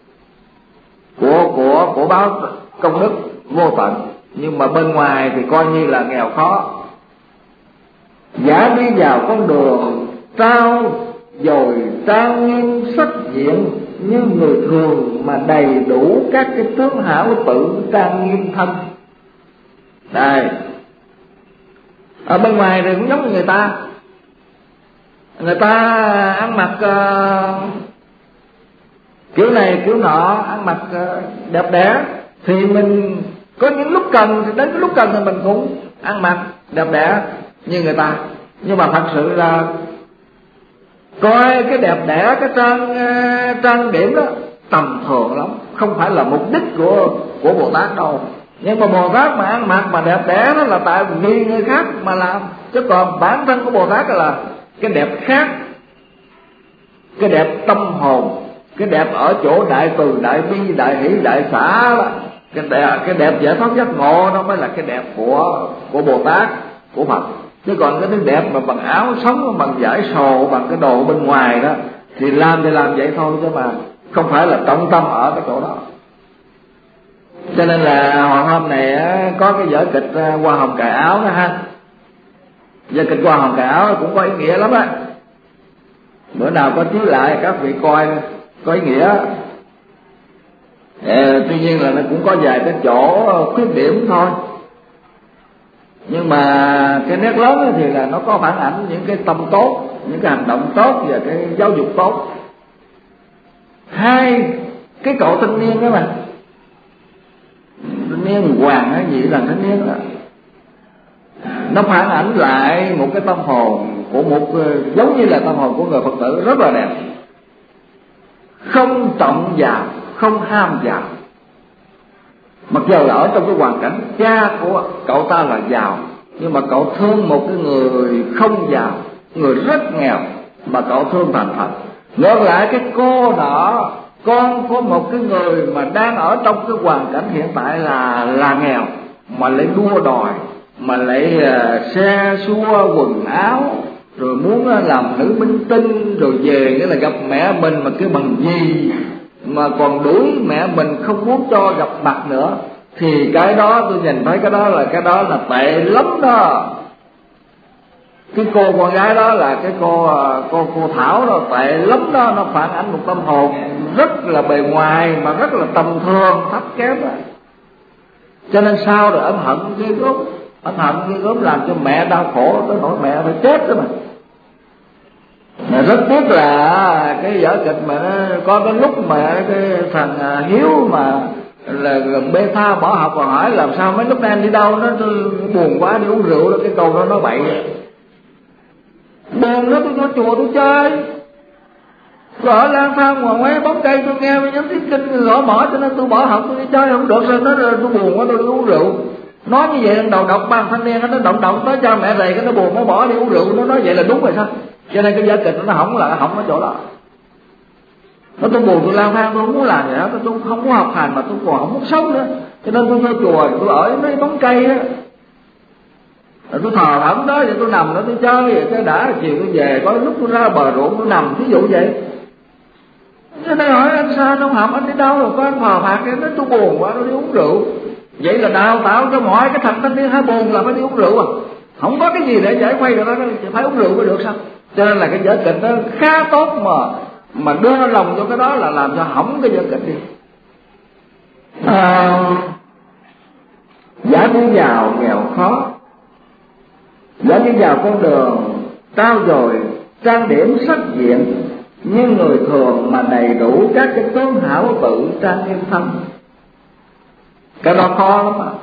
của báo công đức vô tận, nhưng mà bên ngoài thì coi như là nghèo khó. Giả đi vào con đường trao dồi trang nghiêm sắc diện như người thường mà đầy đủ các cái tướng hảo tự trang nghiêm thân. Đây, ở bên ngoài thì cũng giống như người ta ăn mặc kiểu này kiểu nọ, ăn mặc đẹp đẽ, thì mình có những lúc cần, thì đến cái lúc cần thì mình cũng ăn mặc đẹp đẽ như người ta. Nhưng mà thật sự là coi cái đẹp đẽ, cái trang điểm đó tầm thường lắm, không phải là mục đích của Bồ Tát đâu. Nhưng mà Bồ Tát mà ăn mặc mà đẹp đẽ đó là tại vì người khác mà làm, chứ còn bản thân của Bồ Tát là cái đẹp khác, cái đẹp tâm hồn, cái đẹp ở chỗ đại từ, đại bi, đại hỷ, đại xả đó. Cái đẹp giải thoát giác ngộ đó mới là cái đẹp của Bồ Tát. của Phật. Chứ còn cái đẹp mà bằng áo sống, bằng vải sồ, bằng cái đồ bên ngoài đó thì làm vậy thôi, chứ mà không phải là trọng tâm ở cái chỗ đó. Cho nên là hồi hôm này có cái vở kịch Hoa Hồng Cài Áo đó ha. Vở kịch Hoa Hồng Cài Áo cũng có ý nghĩa lắm á. Bữa nào có chiếu lại các vị coi, có ý nghĩa. Tuy nhiên là nó cũng có vài cái chỗ khuyết điểm thôi, nhưng mà cái nét lớn thì là nó có phản ảnh những cái tâm tốt, những cái hành động tốt và cái giáo dục tốt. Hai cái cậu thanh niên đó mà, thanh niên Hoàng hay gì là thanh niên đó, nó phản ảnh lại một cái tâm hồn của một, giống như là tâm hồn của người Phật tử rất là đẹp, không trọng giàu, không ham giàu. Mặc dù là ở trong cái hoàn cảnh cha của cậu ta là giàu, nhưng mà cậu thương một cái người không giàu, người rất nghèo mà cậu thương thành thật. Ngược lại cái cô đó, con của một cái người mà đang ở trong cái hoàn cảnh hiện tại là nghèo, mà lại đua đòi, mà lại xe xua quần áo, rồi muốn làm nữ minh tinh, rồi về nghĩa là gặp mẹ mình mà kêu bằng gì, mà còn đuổi mẹ mình không muốn cho gặp mặt nữa, thì cái đó tôi nhìn thấy cái đó là tệ lắm đó. Cái cô con gái đó là cái cô Thảo đó, tệ lắm đó. Nó phản ánh một tâm hồn rất là bề ngoài mà rất là tầm thường, thấp kém đó. Cho nên sau rồi ân hận ghê gớm, làm cho mẹ đau khổ tới nỗi mẹ phải chết đó mà. Rất tiếc là cái vở kịch mà nó có cái lúc mà cái thằng Hiếu mà là bê tha bỏ học, còn hỏi làm sao mấy lúc nay anh đi đâu, nó buồn quá đi uống rượu đó. Cái câu đó nó bậy, buồn đó tôi vô chùa tôi chơi, rồi lang thang ngoài mấy bóng cây tôi nghe với nhóm tiếng kinh gõ mỏ, cho nên tôi bỏ học tôi đi chơi không được. Sao nó tôi buồn quá tôi đi uống rượu. Nói như vậy đầu độc ban thanh niên nó động tới cha mẹ thầy, cái nó buồn nó bỏ đi uống rượu. Nó nói vậy là đúng rồi sao? Cho nên cái vở kịch nó hỏng ở chỗ đó. Nó tôi buồn tôi lang thang, tôi không muốn làm gì hết, tôi không muốn học hành mà tôi còn không muốn sống nữa. Cho nên tôi vô chùa tôi ở mấy bóng cây á, rồi tôi thờ thẫn đó, vậy tôi nằm đó tôi chơi vậy cái đã, chiều tôi về có lúc tôi ra bờ ruộng tôi nằm, ví dụ vậy. Cho nên hỏi anh sao anh không học, anh đi đâu rồi có anh phò phạt cái nói tôi buồn quá tôi đi uống rượu. Vậy là đào tạo cho mọi cái thằng thanh niên hay buồn là phải đi uống rượu à? Không có cái gì để giải khuây được đó, phải uống rượu mới được sao? Cho nên là cái vở kịch nó khá tốt mà đưa lòng cho cái đó là làm cho hỏng cái vở kịch đi. Giả đi vào nghèo khó, giả đi vào con đường trao dồi trang điểm sắc diện như người thường mà đầy đủ các cái tướng hảo tự trang nghiêm thân, cái đó khó lắm mà.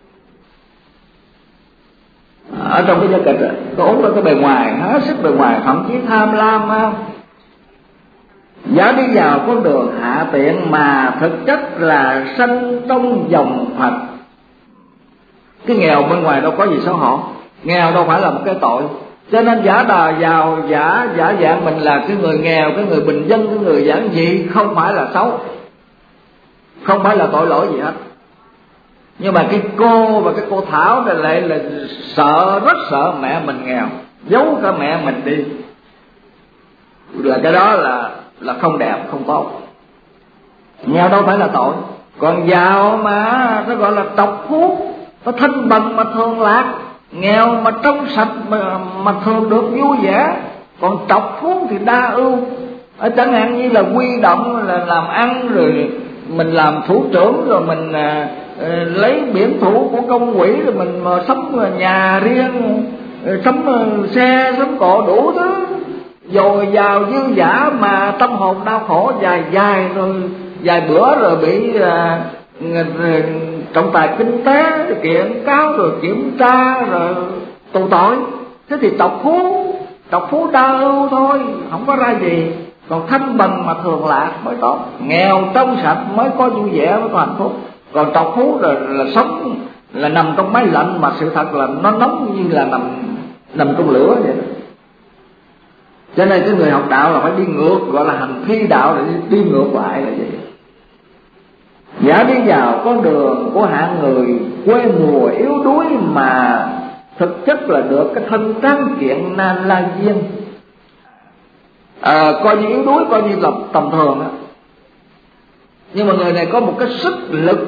Ở trong cái vở kịch có uống là cái bề ngoài, hết sức bề ngoài, thậm chí tham lam ha. Giả đi vào con đường hạ tiện mà thực chất là sanh trong dòng Phật. Cái nghèo bên ngoài đâu có gì xấu hổ, nghèo đâu phải là một cái tội. Cho nên giả đà vào giả dạng mình là cái người nghèo, cái người bình dân, cái người giản dị không phải là xấu, không phải là tội lỗi gì hết. Nhưng mà cái cô và cái cô Thảo này lại là sợ, rất sợ mẹ mình nghèo, giấu cả mẹ mình đi, là cái đó là không đẹp, không tốt. Nghèo đâu phải là tội, còn giàu mà nó gọi là trọc phú, nó thanh bần mà thường lạc, nghèo mà trong sạch mà thường được vui vẻ. Còn trọc phú thì đa ưu, chẳng hạn như là quy động là làm ăn, rồi mình làm thủ trưởng, rồi mình lấy biển thủ của công quỹ, rồi mình mà sống nhà riêng, sống xe, sống cộ đủ thứ, dồi dào dư dả mà tâm hồn đau khổ dài rồi vài bữa rồi bị trọng tài kinh tế kiện cáo, rồi kiểm tra, rồi tù tội. Thế thì trọc phú đa ưu thôi, không có ra gì. Còn thanh bần mà thường lạc mới tốt, nghèo trong sạch mới có vui vẻ, mới có hạnh phúc. Còn trọc phú là sống là nằm trong máy lạnh, mà sự thật là nó nóng như là nằm trong lửa vậy đó. Cho nên cái người học đạo là phải đi ngược, gọi là hành phi đạo, để đi ngược lại là vậy. Giả đi vào con đường của hạng người quê mùa yếu đuối mà thực chất là được cái thân tráng kiện Na La Diên, coi như yếu đuối, coi như là tầm thường đó. Nhưng mà người này có một cái sức lực,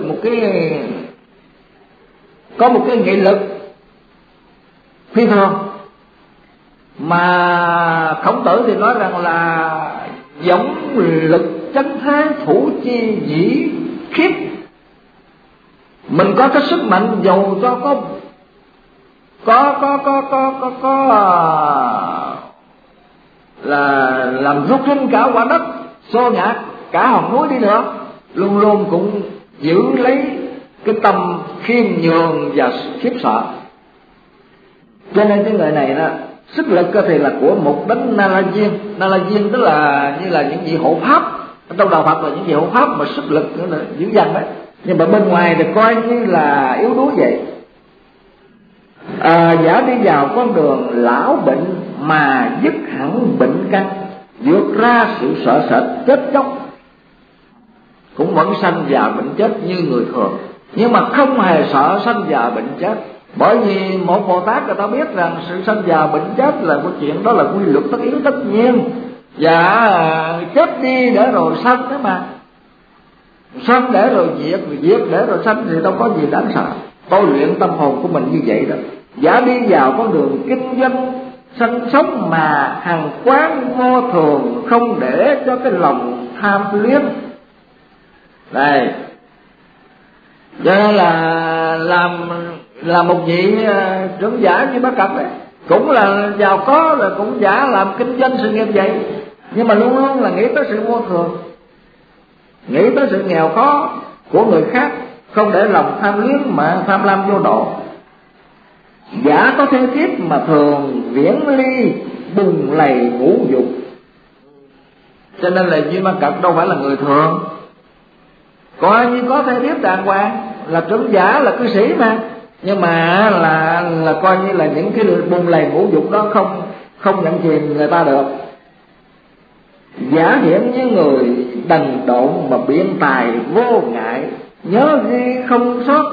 có một cái nghị lực phi thường, mà Khổng Tử thì nói rằng là giống lực chấn thế thủ chi dĩ khiếp. Mình có cái sức mạnh dầu cho có là làm rút rinh cả quả đất, xô ngã cả hòn núi đi nữa, luôn luôn cũng giữ lấy cái tâm khiêm nhường và khiếp sợ. Cho nên cái người này đó, sức lực thì là của một đấng Na La Diên. Na La Diên tức là như là những vị hộ pháp trong đạo Phật, là những vị hộ pháp mà sức lực nữa là dữ dằn đấy. Nhưng mà bên ngoài thì coi như là yếu đuối vậy. Giả đi vào con đường lão bệnh mà dứt hẳn bệnh căn, vượt ra sự sợ sệt chết chóc, cũng vẫn sanh già bệnh chết như người thường, nhưng mà không hề sợ sanh già bệnh chết. Bởi vì một Bồ Tát người ta biết rằng sự sanh già bệnh chết là một chuyện đó là quy luật tất yếu tất nhiên, và chết đi để rồi sanh đó mà, sanh để rồi diệt, diệt để rồi sanh thì đâu có gì đáng sợ. Tôi luyện tâm hồn của mình như vậy đó. Giả đi vào con đường kinh doanh sanh sống mà hàng quán vô thường, không để cho cái lòng tham luyến. Đây, cho nên là một vị trưởng giả như Bác Cập đấy, cũng là giàu có, là cũng giả làm kinh doanh sự nghiệp vậy, nhưng mà luôn luôn là nghĩ tới sự vô thường, nghĩ tới sự nghèo khó của người khác, không để lòng tham luyến mà tham lam vô độ. Giả có thế kiếp mà thường viễn ly bùng lầy ngũ dục. Cho nên là Duy Ma Cật đâu phải là người thường, coi như có thể kiếp đàng hoàng, là trưởng giả, là cư sĩ mà, nhưng mà là coi như là những cái bùng lầy ngũ dục đó không nhận chìm người ta được. Giả hiểm như người đần độn mà biện tài vô ngại, nhớ ghi không sót.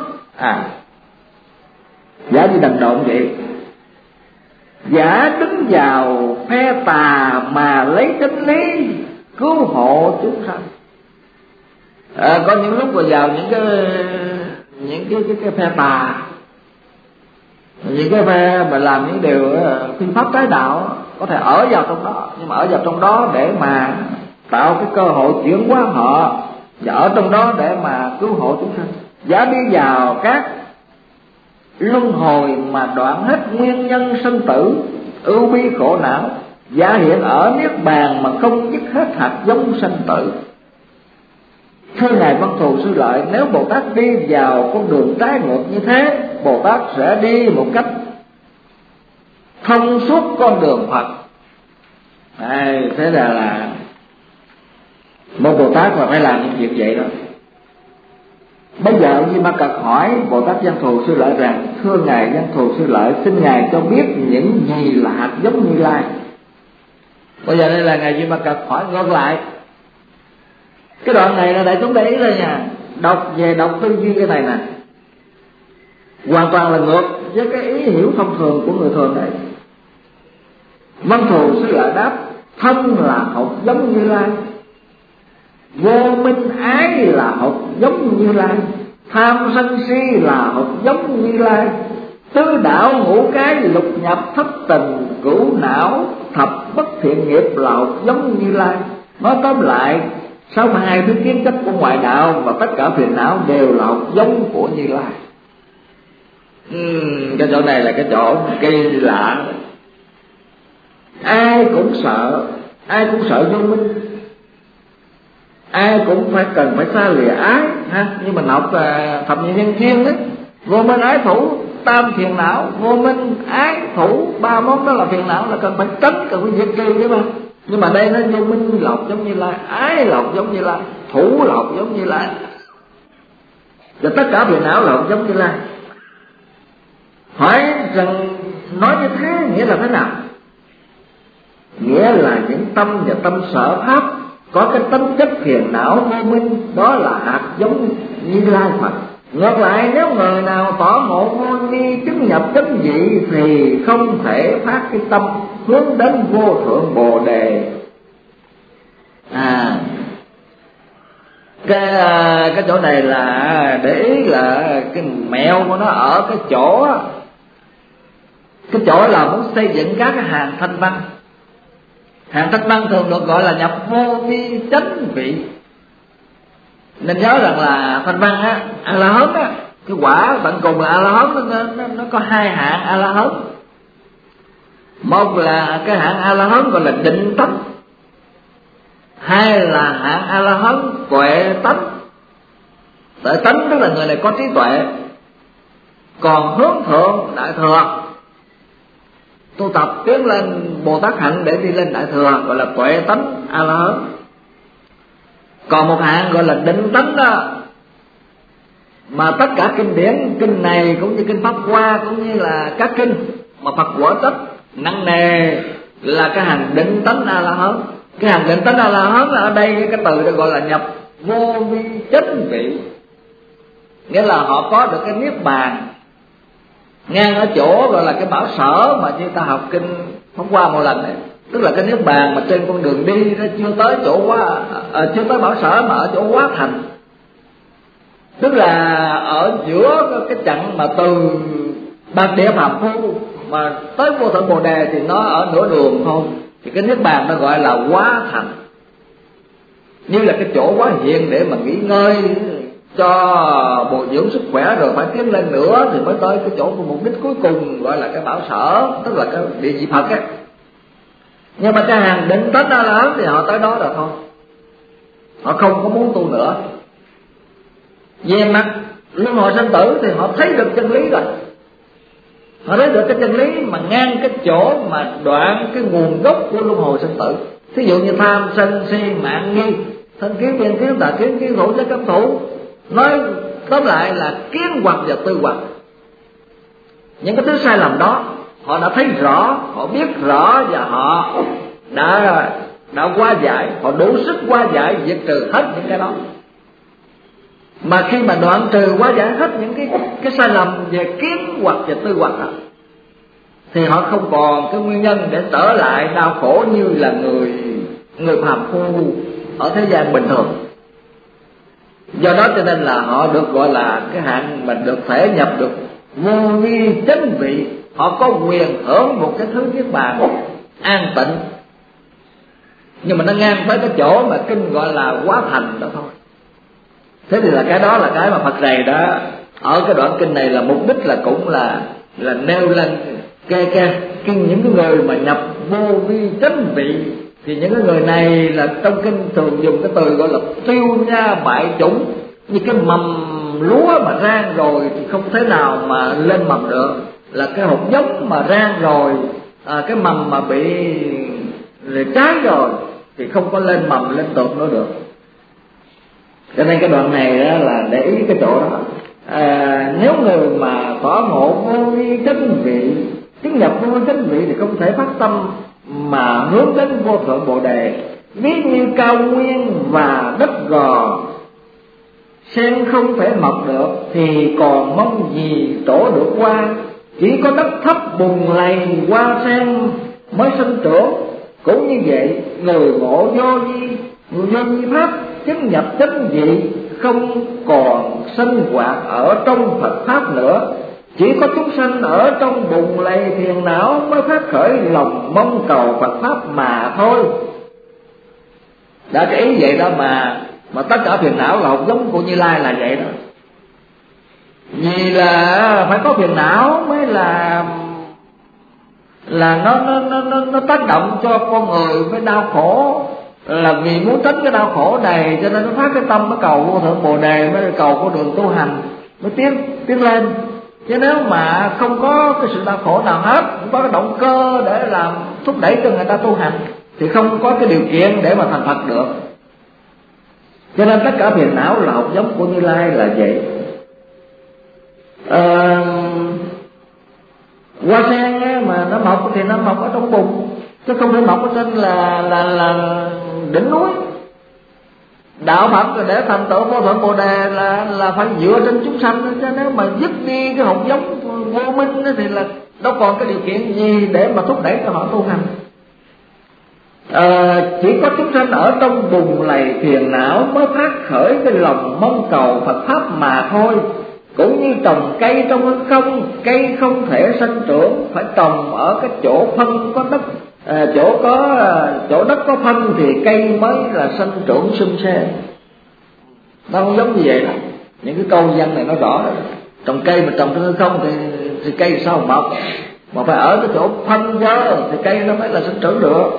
Giả như đần độn vậy. Giả đứng vào phe tà mà lấy chánh lý cứu hộ chúng sanh. Có những lúc mà vào những cái phe tà, những cái phe mà làm những điều phi pháp trái đạo, có thể ở vào trong đó, nhưng mà ở vào trong đó để mà tạo cái cơ hội chuyển hóa họ, và ở trong đó để mà cứu hộ chúng sanh. Giả đi vào các luân hồi mà đoạn hết nguyên nhân sinh tử, ưu bi khổ não. Giả hiện ở niết bàn mà không dứt hết hạt giống sinh tử. Thưa Ngài Văn Thù Sư Lợi, nếu Bồ Tát đi vào con đường trái ngược như thế, Bồ Tát sẽ đi một cách thông suốt con đường Phật. Thế là một Bồ Tát mà phải làm những việc vậy đó. Bây giờ Như Ma Cật hỏi Bồ Tát Văn Thù Sư Lợi rằng: thưa Ngài Văn Thù Sư Lợi, xin Ngài cho biết những gì là hạt giống Như Lai. Bây giờ đây là Ngài Như Ma Cật hỏi ngược lại. Cái đoạn này là đại chúng để ý đây nha, đọc tư duy cái này nè, hoàn toàn là ngược với cái ý hiểu thông thường của người thường đấy. Văn Thù Sư Lợi đáp: thân là hột giống Như Lai, vô minh ái là hột giống Như Lai, tham sân si là hột giống Như Lai, tứ đạo ngũ cái lục nhập thất tình cửu não thập bất thiện nghiệp là hột giống Như Lai. Nói tóm lại, 62 thứ kiến chất của ngoại đạo và tất cả phiền não đều là hột giống của Như Lai. Cái chỗ này là cái chỗ kỳ lạ. Ai cũng sợ vô minh, ai cũng cần phải xa lìa ái ha. Nhưng mà học thập nhị nhân duyên đấy, vô minh ái thủ tam phiền não, vô minh ái thủ ba món đó là phiền não, là cần phải tránh, cần phải diệt trừ đấy mà. Nhưng mà đây nó vô minh lọc giống Như Lai, ái lọc giống Như Lai, thủ lọc giống Như Lai, và tất cả phiền não lọc giống Như Lai. Hỏi rằng nói như thế nghĩa là thế nào? Nghĩa là những tâm và tâm sở pháp có cái tính chất phiền não vô minh, đó là hạt giống Như Lai Phật. Ngược lại, nếu người nào tỏ ngộ vô vi chứng nhập chánh vị thì không thể phát cái tâm hướng đến vô thượng Bồ Đề. Cái chỗ này là để ý là cái mẹo của nó ở cái chỗ là muốn xây dựng các cái hàng thanh văn. Hàng thanh văn thường được gọi là nhập vô vi chánh vị. Nên nhớ rằng là thanh văn á, A La Hán á, cái quả tận cùng là A La Hán, nó có hai hạng A La Hán. Một là cái hạng A La Hán gọi là định tánh, hai là hạng A La Hán tuệ tánh. Tuệ tánh tức là người này có trí tuệ. Còn hướng thượng đại thừa, tu tập tiến lên Bồ Tát hạnh để đi lên đại thừa, gọi là tuệ tánh A La Hán. Còn một hạng gọi là định tánh đó, mà tất cả kinh điển, kinh này cũng như kinh Pháp Hoa cũng như là các kinh mà Phật quả trách nặng nề là cái hàng định tánh A La Hán. Cái hàng định tánh A La Hán ở đây cái từ đó gọi là nhập vô vi chánh vị, nghĩa là họ có được cái niết bàn ngang ở chỗ gọi là cái bảo sở mà như ta học kinh Pháp Hoa một lần này. Tức là cái niết bàn mà trên con đường đi nó chưa tới chỗ quá, chưa tới bảo sở mà ở chỗ quá thành. Tức là ở giữa cái chặng mà từ bát địa phàm phu mà tới vô thượng Bồ Đề thì nó ở nửa đường thôi. Thì cái niết bàn nó gọi là quá thành, như là cái chỗ quá hiện để mà nghỉ ngơi cho bồi dưỡng sức khỏe, rồi phải tiến lên nữa thì mới tới cái chỗ của mục đích cuối cùng gọi là cái bảo sở, tức là cái địa vị Phật ấy. Nhưng mà cái hàng định tánh A La Hán thì họ tới đó rồi thôi, họ không có muốn tu nữa. Về mặt luân hồi sinh tử thì họ thấy được chân lý rồi, họ thấy được cái chân lý mà ngang cái chỗ mà đoạn cái nguồn gốc của luân hồi sinh tử. Thí dụ như tham sân si mạng nghi, thân kiến biên kiến tà kiến kiến thủ giới cấm thủ, nói tóm lại là kiến hoặc và tư hoặc. Những cái thứ sai lầm đó họ đã thấy rõ, họ biết rõ và họ đã hóa giải, họ đủ sức hóa giải diệt trừ hết những cái đó. Mà khi mà đoạn trừ hóa giải hết những cái sai lầm về kiến hoặc và tư hoặc đó, thì họ không còn cái nguyên nhân để trở lại đau khổ như là người phàm phu ở thế gian bình thường. Do đó cho nên là họ được gọi là cái hạng mà được thể nhập được vô vi chánh vị. Họ có quyền hưởng một cái thứ niết bàn an tịnh, nhưng mà nó ngang với cái chỗ mà kinh gọi là quá thành đó thôi. Thế thì là cái đó là cái mà Phật Thầy đã ở cái đoạn kinh này là mục đích là cũng là nêu lên những cái người mà nhập vô vi chánh vị. Thì những cái người này là trong kinh thường dùng cái từ gọi là tiêu nha bại chủng, như cái mầm lúa mà rang rồi thì không thể nào mà lên mầm được, là cái hột giống mà rang rồi, cái mầm mà bị trái rồi thì không có lên mầm lên tược nữa được. Cho nên cái đoạn này đó là để ý cái chỗ đó. Nếu người mà tỏ ngộ vô vi chánh vị, chứng nhập vô vi chánh vị thì không thể phát tâm mà hướng đến vô thượng Bồ Đề. Ví như cao nguyên và đất gò, sen không thể mọc được thì còn mong gì trổ được hoa. Chỉ có đất thấp bùn lầy hoa sen mới sinh trưởng. Cũng như vậy, người ngộ vô vi, người vô vi pháp chứng nhập chánh vị không còn sinh hoạt ở trong Phật pháp nữa. Chỉ có chúng sanh ở trong bùn lầy phiền não mới phát khởi lòng mong cầu Phật pháp mà thôi. Đã cái ý vậy đó mà tất cả phiền não là hột giống của Như Lai là vậy đó. Vì là phải có phiền não mới là nó tác động cho con người mới đau khổ. Là vì muốn tránh cái đau khổ này cho nên nó phát cái tâm mới cầu vô thượng Bồ Đề, mới cầu con đường tu hành, mới tiến lên. Chứ nếu mà không có cái sự đau khổ nào hết, không có cái động cơ để làm thúc đẩy cho người ta tu hành thì không có cái điều kiện để mà thành Phật được. Cho nên tất cả phiền não là hột giống của Như Lai là vậy. Hoa sen mà nó mọc thì nó mọc ở trong bùn, chứ không thể mọc ở trên là đỉnh núi. đạo Phật để thành tựu vô thượng Bồ Đề là phải dựa trên chúng sanh, chứ nếu mà dứt đi cái hột giống vô minh thì là đâu còn cái điều kiện gì để mà thúc đẩy cho họ tu hành. Chỉ có chúng sanh ở trong bùn lầy phiền não mới phát khởi cái lòng mong cầu Phật pháp mà thôi. Cũng như trồng cây trong hư không, cây không thể sinh trưởng, phải trồng ở cái chỗ phân có đất, chỗ đất có phân thì cây mới là sinh trưởng xum xê. Nó không giống như vậy đâu. Những cái câu văn này nó rõ rồi. Trồng cây mà trồng trong hư không thì cây sao mọc, mà phải ở cái chỗ phân cho thì cây nó mới là sinh trưởng được.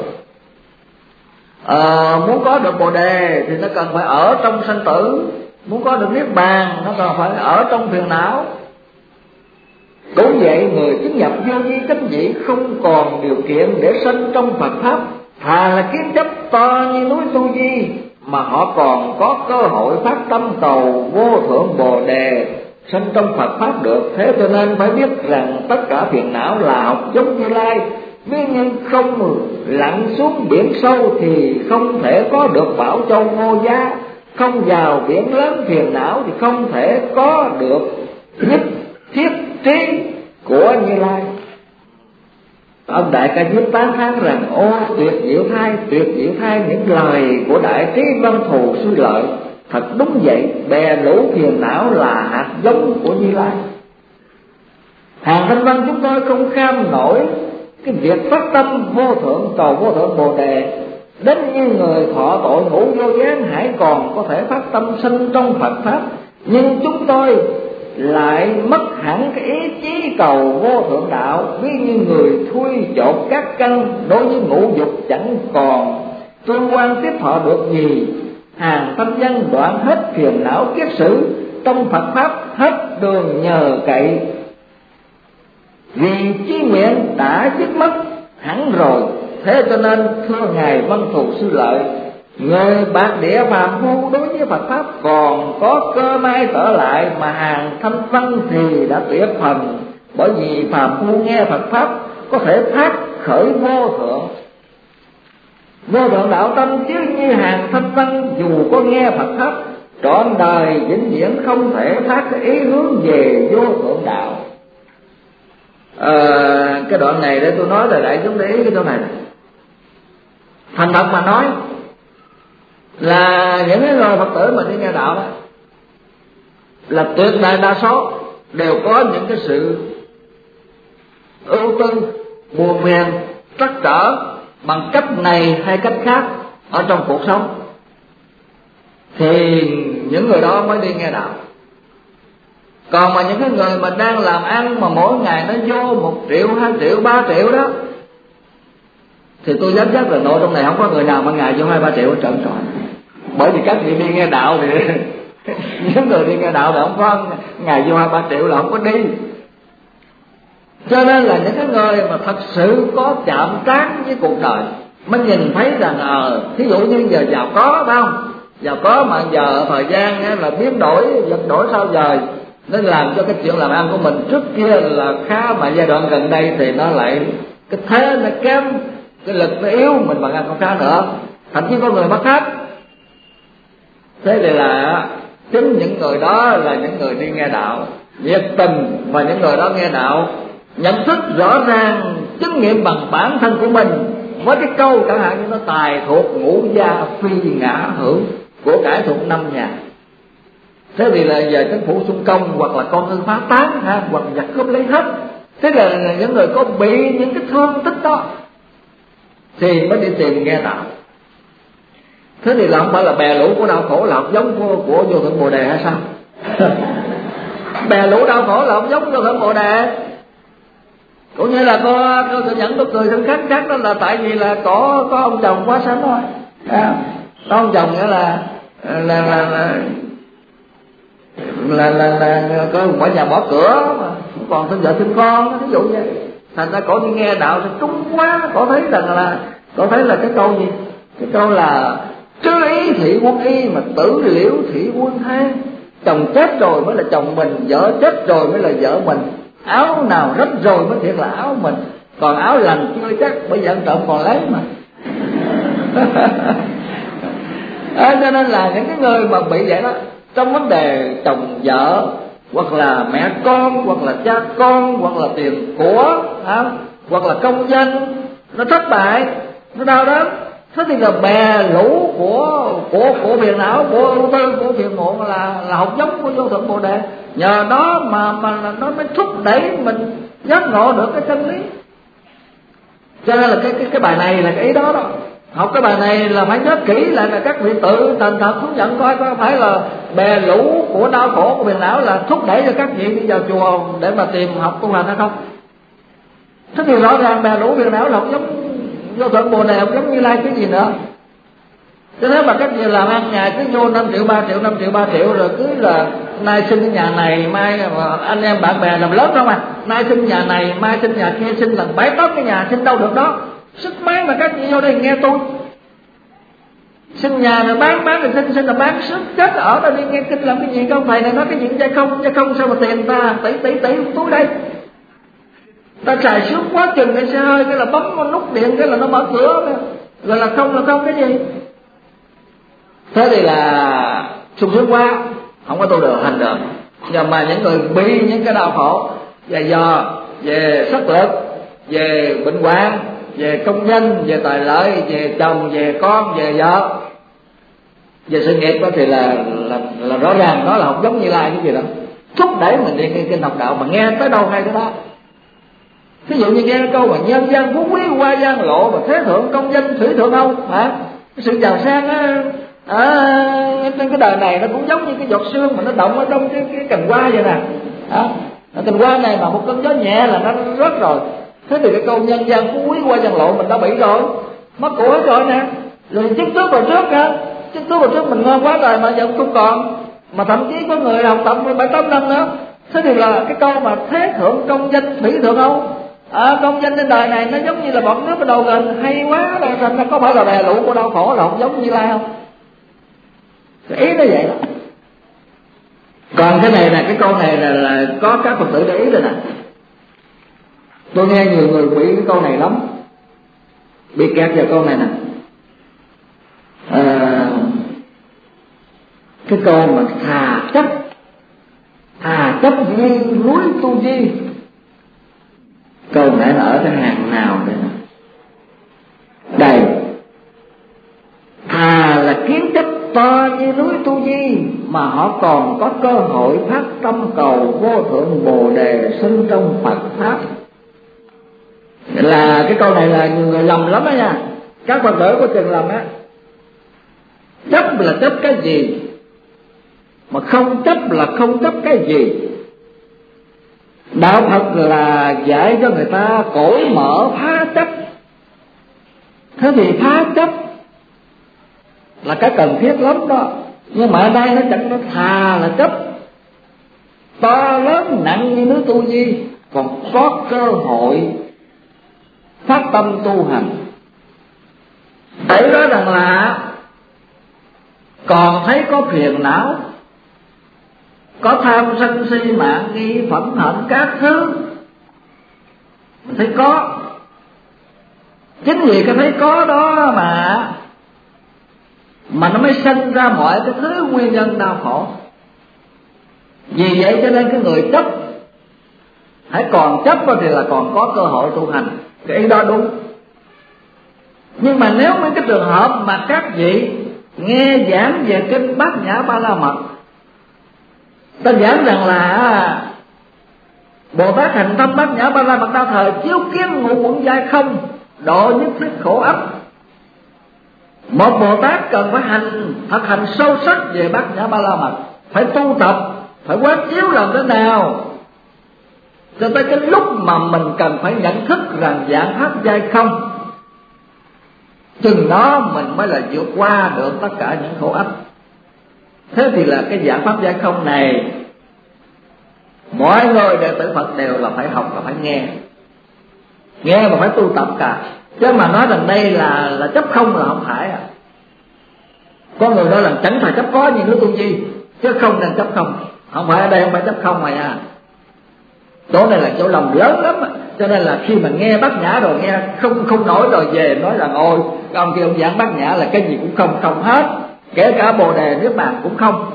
Muốn có được Bồ Đề thì nó cần phải ở trong sanh tử, muốn có được Niết Bàn nó cần phải ở trong phiền não. Cũng vậy, người chứng nhập vô vi chánh vị không còn điều kiện để sinh trong Phật pháp, thà là kiến chấp to như núi Tu Di mà họ còn có cơ hội phát tâm cầu vô thượng Bồ Đề sinh trong Phật pháp được. Thế cho nên phải biết rằng tất cả phiền não là học giống Như Lai. Nếu như không lặn xuống biển sâu thì không thể có được Bảo Châu Ngô Giá, không vào biển lớn phiền não thì không thể có được nhất thiết trí của Như Lai. Ông Đại Ca Diếp tán thán rằng: ô tuyệt diệu thay những lời của Đại Trí Văn Thù Suy Lợi. Thật đúng vậy, bè lũ phiền não là hạt giống của Như Lai. Hàng Thanh Văn chúng tôi không kham nổi cái việc phát tâm vô thượng cầu vô thượng Bồ Đề, đến như người thọ tội ngũ vô gián hãy còn có thể phát tâm sinh trong Phật pháp, nhưng chúng tôi lại mất hẳn cái ý chí cầu vô thượng đạo. Ví như người thui chột các căn, đối với ngũ dục chẳng còn tương quan tiếp thọ được gì. Hàng Thanh Văn đoạn hết phiền não kiết sử, trong Phật pháp hết đường nhờ cậy. Vì chí nguyện đã dứt mất hẳn rồi, thế cho nên thưa Ngài Văn Thù Sư Lợi, người bạc địa phàm phu đối với Phật pháp còn có cơ may trở lại, mà Hàng Thanh Văn thì đã tuyệt phần. Bởi vì phàm phu nghe Phật pháp có thể phát khởi vô thượng đạo tâm, chứ như Hàng Thanh Văn dù có nghe Phật pháp trọn đời vĩnh viễn không thể phát cái ý hướng về vô thượng đạo. Cái đoạn này để tôi nói là đại chúng để ý cái chỗ này. Thành thật mà nói là những cái người Phật tử mà đi nghe đạo đó là tuyệt đại đa số đều có những cái sự ưu tư, buồn phiền, trắc trở bằng cách này hay cách khác ở trong cuộc sống, thì những người đó mới đi nghe đạo. Còn mà những cái người mà đang làm ăn mà mỗi ngày nó vô 1 triệu, 2 triệu, 3 triệu đó, thì tôi dám chắc là nội trong này không có người nào mà ngày vô 2-3 triệu trợn trọi. Bởi vì các vị đi nghe đạo thì những người đi nghe đạo là không có ngày vô 2-3 triệu là không có đi. Cho nên là những cái người mà thật sự có chạm trán với cuộc đời mới nhìn thấy rằng thí dụ như giờ giàu có phải không? Giàu có mà giờ thời gian là biến đổi, vật đổi sao dời, nó làm cho cái chuyện làm ăn của mình trước kia là khá, mà giai đoạn gần đây thì nó lại cái thế nó kém, cái lực nó yếu, mình bằng ăn không khá nữa, thậm chí có người mất hết. Thế thì là chính những người đó là những người đi nghe đạo nhiệt tình, và những người đó nghe đạo nhận thức rõ ràng, chứng nghiệm bằng bản thân của mình với cái câu chẳng hạn như nó tài thuộc ngũ gia phi ngã hưởng, của cải thuộc 5 nhà. Thế thì là giờ chính phủ xung công hoặc là con hư phá tán hoặc giặc cướp lấy hết. Thế là những người có bị những cái thương tích đó thì mới đi tìm nghe đạo. Thế thì là không phải là bè lũ của đau khổ là học giống của vô thượng Bồ Đề hay sao? Bè lũ đau khổ là học giống vô thượng Bồ Đề. Cũng như là có tự nhận tôi cười thân khác đó là tại vì là có ông chồng quá sánh thôi. Có ông chồng nghĩa là có mỗi nhà bỏ cửa mà còn sinh vợ sinh con, ví dụ như vậy. Thành ra cổ đi nghe đạo thì trúng quá, cổ thấy rằng là cái câu gì, cái câu là trứ ý thị quân y mà tử liễu thị quân thế. Chồng chết rồi mới là chồng mình, vợ chết rồi mới là vợ mình, áo nào rách rồi mới thiệt là áo mình, còn áo lành chưa chắc, bởi vì ăn trộm còn lấy mà. Cho nên là những cái người mà bị vậy đó, trong vấn đề chồng vợ, hoặc là mẹ con, hoặc là cha con, hoặc là tiền của, hoặc là công danh, nó thất bại, nó đau đớn. Thế thì là bè lũ của phiền não, của ưu tư, của phiền muộn là học giống của vô thượng Bồ Đề. Nhờ đó mà nó mới thúc đẩy mình giác ngộ được cái chân lý. Cho nên là cái bài này là cái ý đó đó. Học cái bài này là phải nhớ kỹ lại, là các vị tự thành thật hướng dẫn coi có phải là bè lũ của đau khổ của phiền não là thúc đẩy cho các vị đi vào chùa để mà tìm học tu hành hay không. Thế thì rõ ràng bè lũ phiền não là học giống vô thượng Bồ Đề, học giống Như Lai cái gì nữa. Cho nên mà các vị làm ăn ngày cứ vô 5 triệu 3 triệu 5 triệu 3 triệu rồi cứ là nay xin cái nhà này, mai anh em bạn bè làm lớn không à, nay xin nhà này, mai xin nhà kia, xin lần 7-8 cái nhà, xin đâu được đó. Sức mấy mà các vị vô đây nghe tôi. Xin nhà rồi bán rồi xin là bán, sức chết ở đây đi nghe kinh làm cái gì. Không thầy này nói cái gì chứ không sao mà tiền ta tỷ túi đây. Ta xài sướng quá chừng cái xe hơi, cái là bấm con nút điện cái là nó mở cửa, rồi là không cái gì. Thế thì là sung sướng quá, không có tu được hành được. Nhưng mà những người bị những cái đau khổ về do, về sức lực, về bệnh hoạn, về công danh, về tài lợi, về chồng, về con, về vợ, về sự nghiệp đó, thì là rõ ràng đó là học giống Như Lai cái gì đó, thúc đẩy mình đi kinh học đạo mà nghe tới đâu hay tới đó. Ví dụ như nghe câu mà nhân gian phú quý qua gian lộ, và thế thượng công danh thủy thượng Âu, cái sự giàu sang trên cái đời này nó cũng giống như cái giọt sương mà nó động ở trong cái cành hoa vậy nè. Cành hoa này mà một cơn gió nhẹ là nó rớt rồi. Thế thì cái câu nhân gian phú quý qua gian lộ mình đã bị rồi, mất của hết rồi nè. Rồi chức tước vào trước ha, chức tước vào trước mình ngon quá rồi mà giờ không còn, mà thậm chí có người học tập 7-8 năm nữa. Thế thì là cái câu mà thế thượng công danh thủy thượng Âu, công danh trên đời này nó giống như là bọt nước ở đầu gần, hay quá rồi. Thành ra có phải là bè lũ của đau khổ là không giống Như Lai không? Cái ý nó vậy đó. Còn cái này là cái câu này là có các Phật tử để ý rồi nè. Tôi nghe nhiều người bị cái câu này lắm, bị kẹt vào câu này nè. Cái câu mà thà chấp như núi Tu Di, câu này nó ở cái hàng nào đây nè. Đây, thà là kiến chấp to như núi Tu Di mà họ còn có cơ hội phát tâm cầu vô thượng Bồ Đề sinh trong Phật pháp. Là cái câu này là nhiều người lầm lắm đó nha. Các Phật tử có chừng lầm á. Chấp là chấp cái gì, mà không chấp là không chấp cái gì. Đạo Phật là dạy cho người ta cởi mở phá chấp. Thế thì phá chấp là cái cần thiết lắm đó. Nhưng mà ở đây nó chẳng, nó thà là chấp to lớn nặng như núi Tu Di, còn có cơ hội phát tâm tu hành. Để nói rằng là còn thấy có phiền não, có tham sân si mạng nghi phẫn hận các thứ, mình thấy có. Chính vì cái thấy có đó mà nó mới sinh ra mọi cái thứ nguyên nhân đau khổ. Vì vậy cho nên cái người chấp, hãy còn chấp thì là còn có cơ hội tu hành. Cái ý đó đúng. Nhưng mà nếu mấy cái trường hợp mà các vị nghe giảng về kinh Bát Nhã Ba La Mật, ta giảng rằng là Bồ Tát hành tâm Bát Nhã Ba La Mật đa thời, chiếu kiến ngũ uẩn giai không, độ nhất thiết khổ ách. Một Bồ Tát cần phải thực hành sâu sắc về Bát Nhã Ba La Mật, phải tu tập, phải quán chiếu làm thế nào cho tới cái lúc mà mình cần phải nhận thức rằng dạng pháp giai không, chừng đó mình mới là vượt qua được tất cả những khổ ách. Thế thì là cái dạng pháp giai không này, mọi người đệ tử Phật đều là phải học, là phải nghe mà phải tu tập cả. Chứ mà nói rằng đây là chấp không là không phải. Có người nói là chẳng phải chấp có như núi Tu Di, chứ không nên chấp không. Không phải, ở đây không phải chấp không mà nha. Chỗ này là chỗ lòng lớn lắm. Cho nên là khi mà nghe Bát Nhã rồi nghe không nổi rồi về nói rằng ôi ông kia ông giảng Bát Nhã là cái gì cũng không hết, kể cả Bồ Đề Niết Bàn cũng không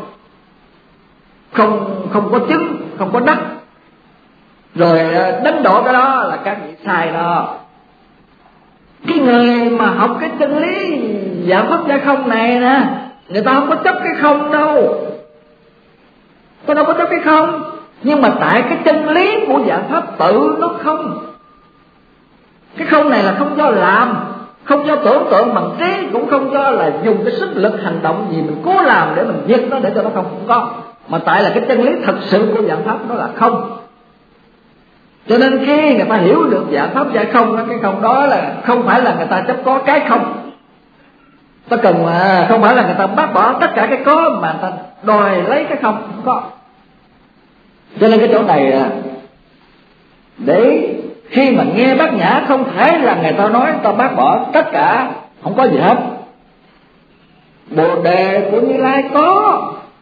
có chứng, không có đắc. Rồi đánh đổ cái đó là các vị sai đó. Cái người mà học cái chân lý giải pháp giải không này nè, người ta không có chấp cái không đâu, tôi đâu có chấp cái không. Nhưng mà tại cái chân lý của giải pháp tự nó không. Cái không này là không do làm, không do tưởng tượng bằng trí, cũng không do là dùng cái sức lực hành động gì mình cố làm để mình diệt nó để cho nó không có. Mà tại là cái chân lý thật sự của giải pháp đó là không. Cho nên khi người ta hiểu được giải pháp giải không, cái không đó là không phải là người ta chấp có cái không. Ta cần mà không phải là người ta bác bỏ tất cả cái có, mà người ta đòi lấy cái không có. Cho nên cái chỗ này để khi mà nghe Bát Nhã không thể là người ta nói ta bác bỏ tất cả, không có gì hết. Bồ Đề của Như Lai có,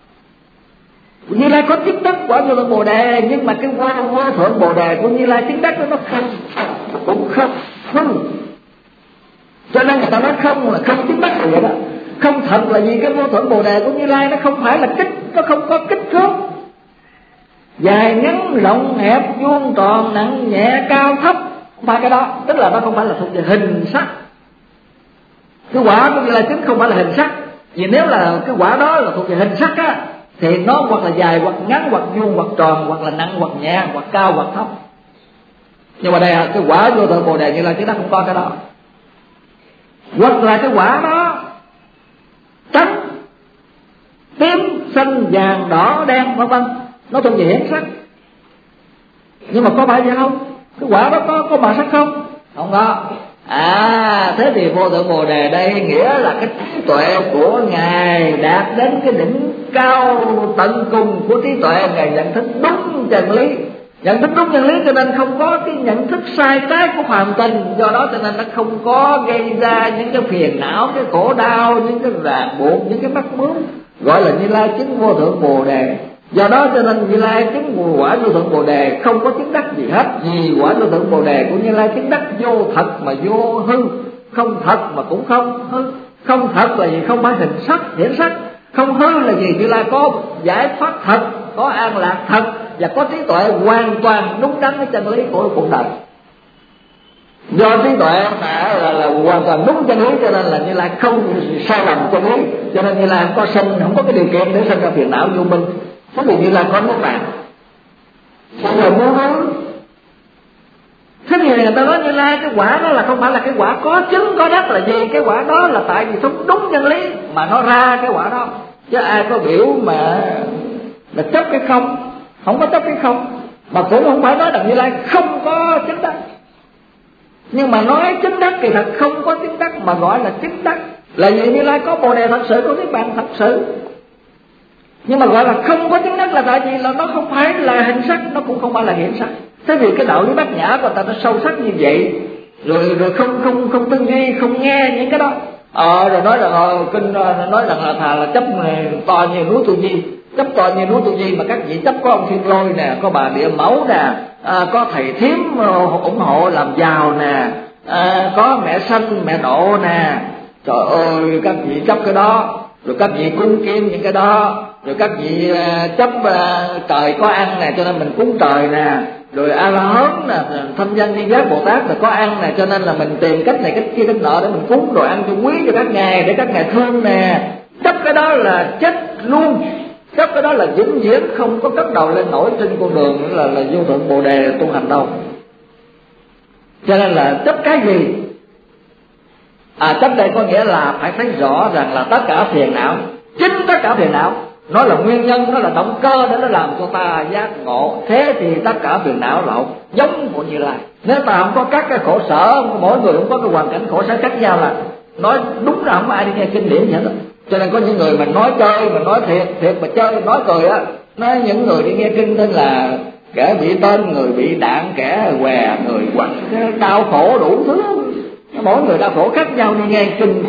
Như Lai có chứng đắc quả vô lượng Bồ Đề, nhưng mà cái vô thượng Bồ Đề của Như Lai chứng đắc nó không, cũng không. Cho nên người ta nói không là không chứng đắc là vậy đó. Không thật là gì? Cái vô thượng Bồ Đề của Như Lai nó không phải là nó không có kích thước dài ngắn rộng hẹp vuông tròn nặng nhẹ cao thấp, không phải cái đó. Tức là nó không phải là thuộc về hình sắc. Cái quả của Như Lai chứng không phải là hình sắc. Vì nếu là cái quả đó là thuộc về hình sắc á, thì nó hoặc là dài hoặc ngắn hoặc vuông hoặc tròn, hoặc là nặng hoặc nhẹ, hoặc cao hoặc thấp. Nhưng mà đây là cái quả vô thượng Bồ Đề Như Lai chứng đắc không có cái đó. Hoặc là cái quả đó trắng, tím, xanh, vàng, đỏ, đen, vân vân, nó thuộc về hiển sắc. Nhưng mà có phải vậy không? Cái quả đó có màu sắc không? Không có. Thế thì vô thượng Bồ Đề đây nghĩa là cái trí tuệ của Ngài đạt đến cái đỉnh cao tận cùng của trí tuệ. Ngài nhận thức đúng chân lý, nhận thức đúng chân lý, cho nên không có cái nhận thức sai trái của phàm tình. Do đó cho nên nó không có gây ra những cái phiền não, cái khổ đau, những cái ràng buộc, những cái mắc mướn, gọi là Như Lai chứng vô thượng Bồ Đề. Do đó cho nên Như Lai chứng quả vô thượng Bồ Đề không có chứng đắc gì hết. Vì quả vô thượng Bồ Đề của Như Lai chứng đắc vô thật mà vô hư, không thật mà cũng không hư. Không thật là gì? Không phải hình sắc, hiển sắc. Không hư là gì? Như Lai có giải thoát thật, có an lạc thật, và có trí tuệ hoàn toàn đúng đắn với chân lý của cuộc đời. Do trí tuệ là hoàn toàn đúng chân lý, cho nên là Như Lai không sai lầm chân lý. Cho nên Như Lai không có sinh, không có cái điều kiện để sinh ra phiền não vô minh. Thế thì Như Lai có nước bạn sao rồi vô hư. Thế thì người ta nói Như Lai cái quả đó là không phải là cái quả có chứng có đắc là gì? Cái quả đó là tại vì sống đúng chân lý mà nó ra cái quả đó. Chứ ai có biểu mà chấp cái không, không có chấp cái không. Mà cũng không phải nói rằng Như Lai không có chứng đắc. Nhưng mà nói chứng đắc thì thật không có chứng đắc, mà gọi là chứng đắc là vì Như Lai có Bồ Đề thật sự, có Niết Bàn thật sự. Nhưng mà gọi là không có chứng đắc là tại vì là nó không phải là hình sắc, nó cũng không phải là hiển sắc. Thế vì cái đạo lý Bát Nhã của ta nó sâu sắc như vậy, rồi không tư duy, không nghe những cái đó. Rồi nói rằng kinh nói rằng là thà là chấp to như núi Tu Di, chấp to như núi Tu Di mà các vị chấp có ông Thiên Lôi nè, có bà Địa Mẫu nè, có thầy Thiếm ủng hộ làm giàu nè, có mẹ Sanh mẹ Độ nè. Trời ơi, các vị chấp cái đó, rồi các vị cúng kim những cái đó, rồi các vị chấp trời có ăn nè cho nên mình cúng trời nè, rồi A La Hán nè, Thanh Danh Di Giác Bồ Tát là có ăn nè cho nên là mình tìm cách này cách kia cách nọ để mình cúng đồ ăn cho quý cho các ngài, để các ngài thương nè. Chấp cái đó là chết luôn, chấp cái đó là vĩnh viễn không có cất đầu lên nổi trên con đường là vô thượng Bồ Đề tu hành đâu. Cho nên là chấp cái gì? Chấp đây có nghĩa là phải thấy rõ rằng là tất cả phiền não, chính tất cả phiền não nó là nguyên nhân, nó là động cơ để nó làm cho ta giác ngộ. Thế thì tất cả phiền não là giống của Như Lai. Nếu ta không có các cái khổ sở, mỗi người cũng có cái hoàn cảnh khổ sở khác nhau, là nói đúng là không ai đi nghe kinh điển vậy đó. Cho nên có những người mà nói chơi, mà nói thiệt mà chơi, nói cười á, nói những người đi nghe kinh tên là kẻ bị tên, người bị đạn, kẻ què, người hoặc đau khổ đủ thứ. Mỗi người đau khổ khác nhau đi nghe kinh.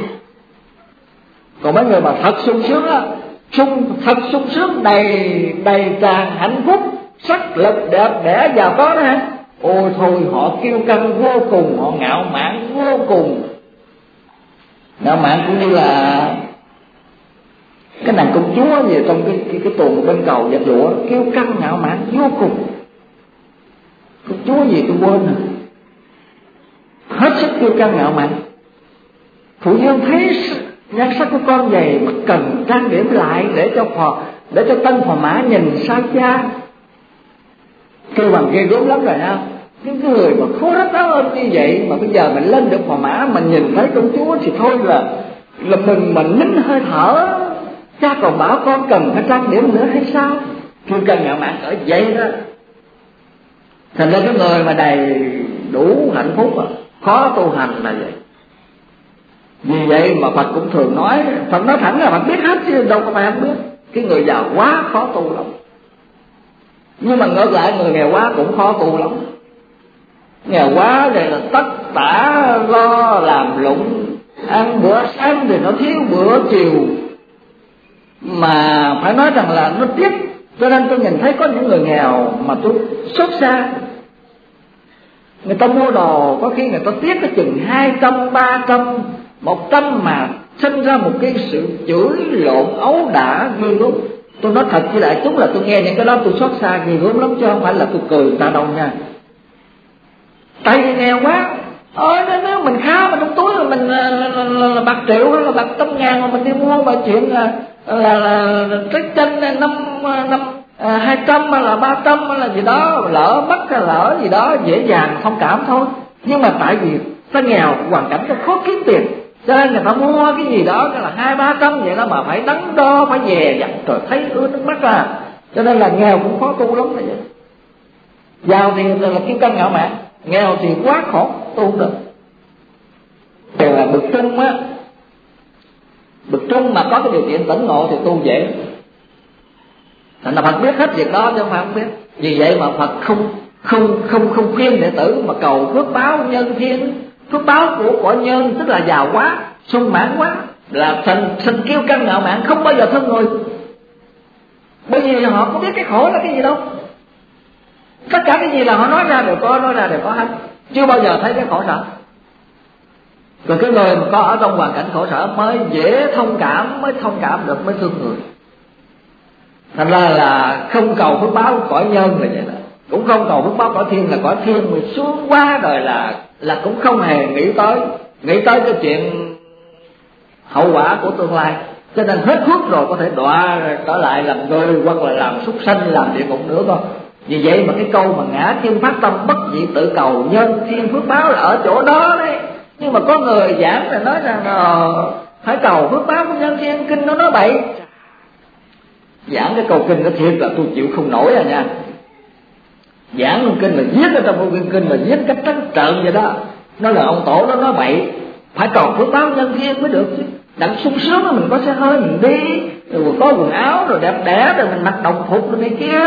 Còn mấy người mà thật sung sướng á, thật sung sướng, đầy tràn hạnh phúc, sắc lực đẹp đẽ giàu có đó hả? Ôi thôi, họ kiêu căng vô cùng, họ ngạo mạn vô cùng. Ngạo mạn cũng như là Cái nàng công chúa về trong cái tuồng bên cầu giật lụa kêu căng ngạo mạn vô cùng. Công chúa gì tôi quên rồi, hết sức kêu căng ngạo mạn. Phụ Dương thấy nhan sắc của con vậy mà cần trang điểm lại để cho tân phò mã nhìn sao cha. Kêu bằng ghê gớm lắm rồi ha. Những người mà khó rất áo ơn như vậy mà bây giờ mình lên được phò mã mà nhìn thấy công chúa thì thôi là mình nín hơi thở. Cha còn bảo con cần phải trang điểm nữa hay sao? Kêu căng ngạo mạn ở vậy đó. Thành ra cái người mà đầy đủ hạnh phúc khó tu hành là vậy. Vì vậy mà Phật cũng thường nói, Phật nói thẳng là Phật biết hết chứ đâu có phải không biết. Cái người giàu quá khó tu lắm. Nhưng mà ngược lại người nghèo quá cũng khó tu lắm. Nghèo quá thì là tất tả lo làm lụng, ăn bữa sáng thì nó thiếu bữa chiều. Mà phải nói rằng là nó tiếc. Cho nên tôi nhìn thấy có những người nghèo mà tôi xót xa. Người ta mua đồ có khi người ta tiếc cái chừng 200, 300, 100 mà sinh ra một cái sự chửi lộn ấu đả ghê gớm. Tôi nói thật với lại chúng là tôi nghe những cái đó tôi xót xa ghê gớm lắm, chứ không phải là tôi cười người ta đâu nha. Tại vì nghèo quá. Nếu mình khá mà trong túi mình là bạc triệu hay là bạc 100.000 mà mình đi mua mà chuyện là trái chanh 200 hay là 300 hay là gì đó, lỡ mất hay lỡ gì đó dễ dàng thông cảm thôi. Nhưng mà tại vì ta nghèo, hoàn cảnh ta khó kiếm tiền, cho nên người ta mua cái gì đó là 200-300 vậy đó mà phải đắn đo, phải dè dặt, rồi thấy ướt nước mắt ra. Cho nên là nghèo cũng khó tu lắm là vậy. Giàu thì là cái căn ngạo mạn, nghèo thì quá khổ tu không được. Thì là bậc trung á, bậc trung mà có cái điều kiện tỉnh ngộ thì tu dễ. Thành là Phật biết hết việc đó chứ không phải không biết. Vì vậy mà Phật không khuyên đệ tử mà cầu phước báo nhân thiên. Phước báo của cõi nhân tức là giàu quá, sung mãn quá, là thành kiêu căng ngạo mạn, không bao giờ thương người. Bởi vì họ không biết cái khổ là cái gì đâu. Tất cả cái gì là họ nói ra đều có hết, chưa bao giờ thấy cái khổ sở. Còn cái người mà có ở trong hoàn cảnh khổ sở mới dễ thông cảm, mới thông cảm được, mới thương người. Thành ra là không cầu phước báo cõi nhân là vậy đó, cũng không cầu phước báo cõi thiên, là cõi thiên mà xuống quá rồi là cũng không hề nghĩ tới cái chuyện hậu quả của tương lai. Cho nên hết phước rồi có thể đọa trở lại làm người hoặc là làm súc sanh, làm địa ngục nữa con. Vì vậy mà cái câu mà ngã thiên phát tâm bất dị tự cầu nhân thiên phước báo là ở chỗ đó đấy. Nhưng mà có người giảng là nói rằng phải cầu phước báo của nhân thiên, kinh nó nói bậy. Giảng cái câu kinh đó thiệt là tôi chịu không nổi rồi nha. Giảng kinh là viết ở trong kinh là viết cách trắng trợn vậy đó. Nói là ông tổ đó nói bậy, phải cầu phước báo nhân thiên mới được chứ. Đặng sung sướng mình có xe hơi mình đi, rồi có quần áo rồi đẹp đẽ, rồi mình mặc đồng phục rồi này kia,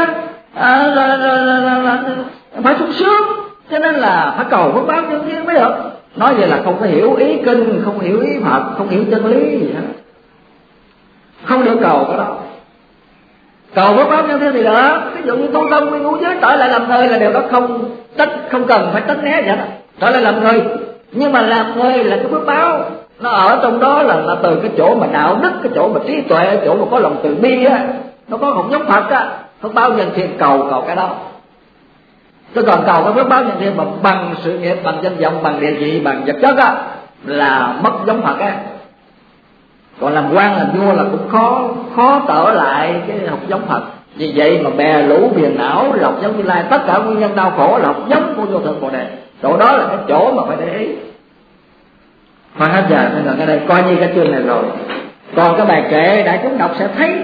phải sung sướng. Cho nên là phải cầu phước báo nhân thiên mới được. Nói vậy là không có hiểu ý kinh, không hiểu ý Phật, không hiểu chân lý gì hết, không được cầu cái đó. Cầu phước báo nhân thiên thì được. Ví dụ như tu tâm nguyên ngũ giới trở lại làm người là điều đó không cần phải tránh né vậy đó. Trở lại làm người, nhưng mà làm người là cái phước báo nó ở trong đó là từ cái chỗ mà đạo đức, cái chỗ mà trí tuệ, chỗ mà có lòng từ bi á, nó có không giống Phật á. Phước báo nhân thiên cầu cái đó. Chứ còn cầu cái phước báo nhân thiên mà bằng sự nghiệp, bằng danh vọng, bằng địa vị, bằng vật chất á là mất giống Phật á. Còn làm quan làm vua là cũng khó trở lại cái học giống Phật. Vì vậy mà bè lũ phiền não lọc giống Như Lai, tất cả nguyên nhân đau khổ là học giống của vô thượng Bồ Đề. Chỗ đó là cái chỗ mà phải để ý. Mà hết giờ nên là cái đây coi như cái chương này rồi. Còn cái bài kệ đại chúng đọc sẽ thấy.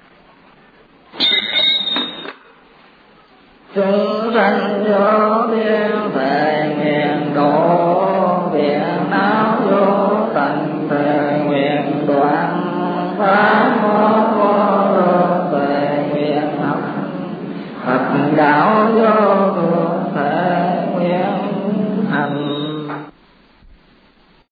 Chúng sanh vô thiên thể nguyện độ, viện não vô tận thể nguyện đoạn, phá vô vô về nguyện học. Phật đạo vô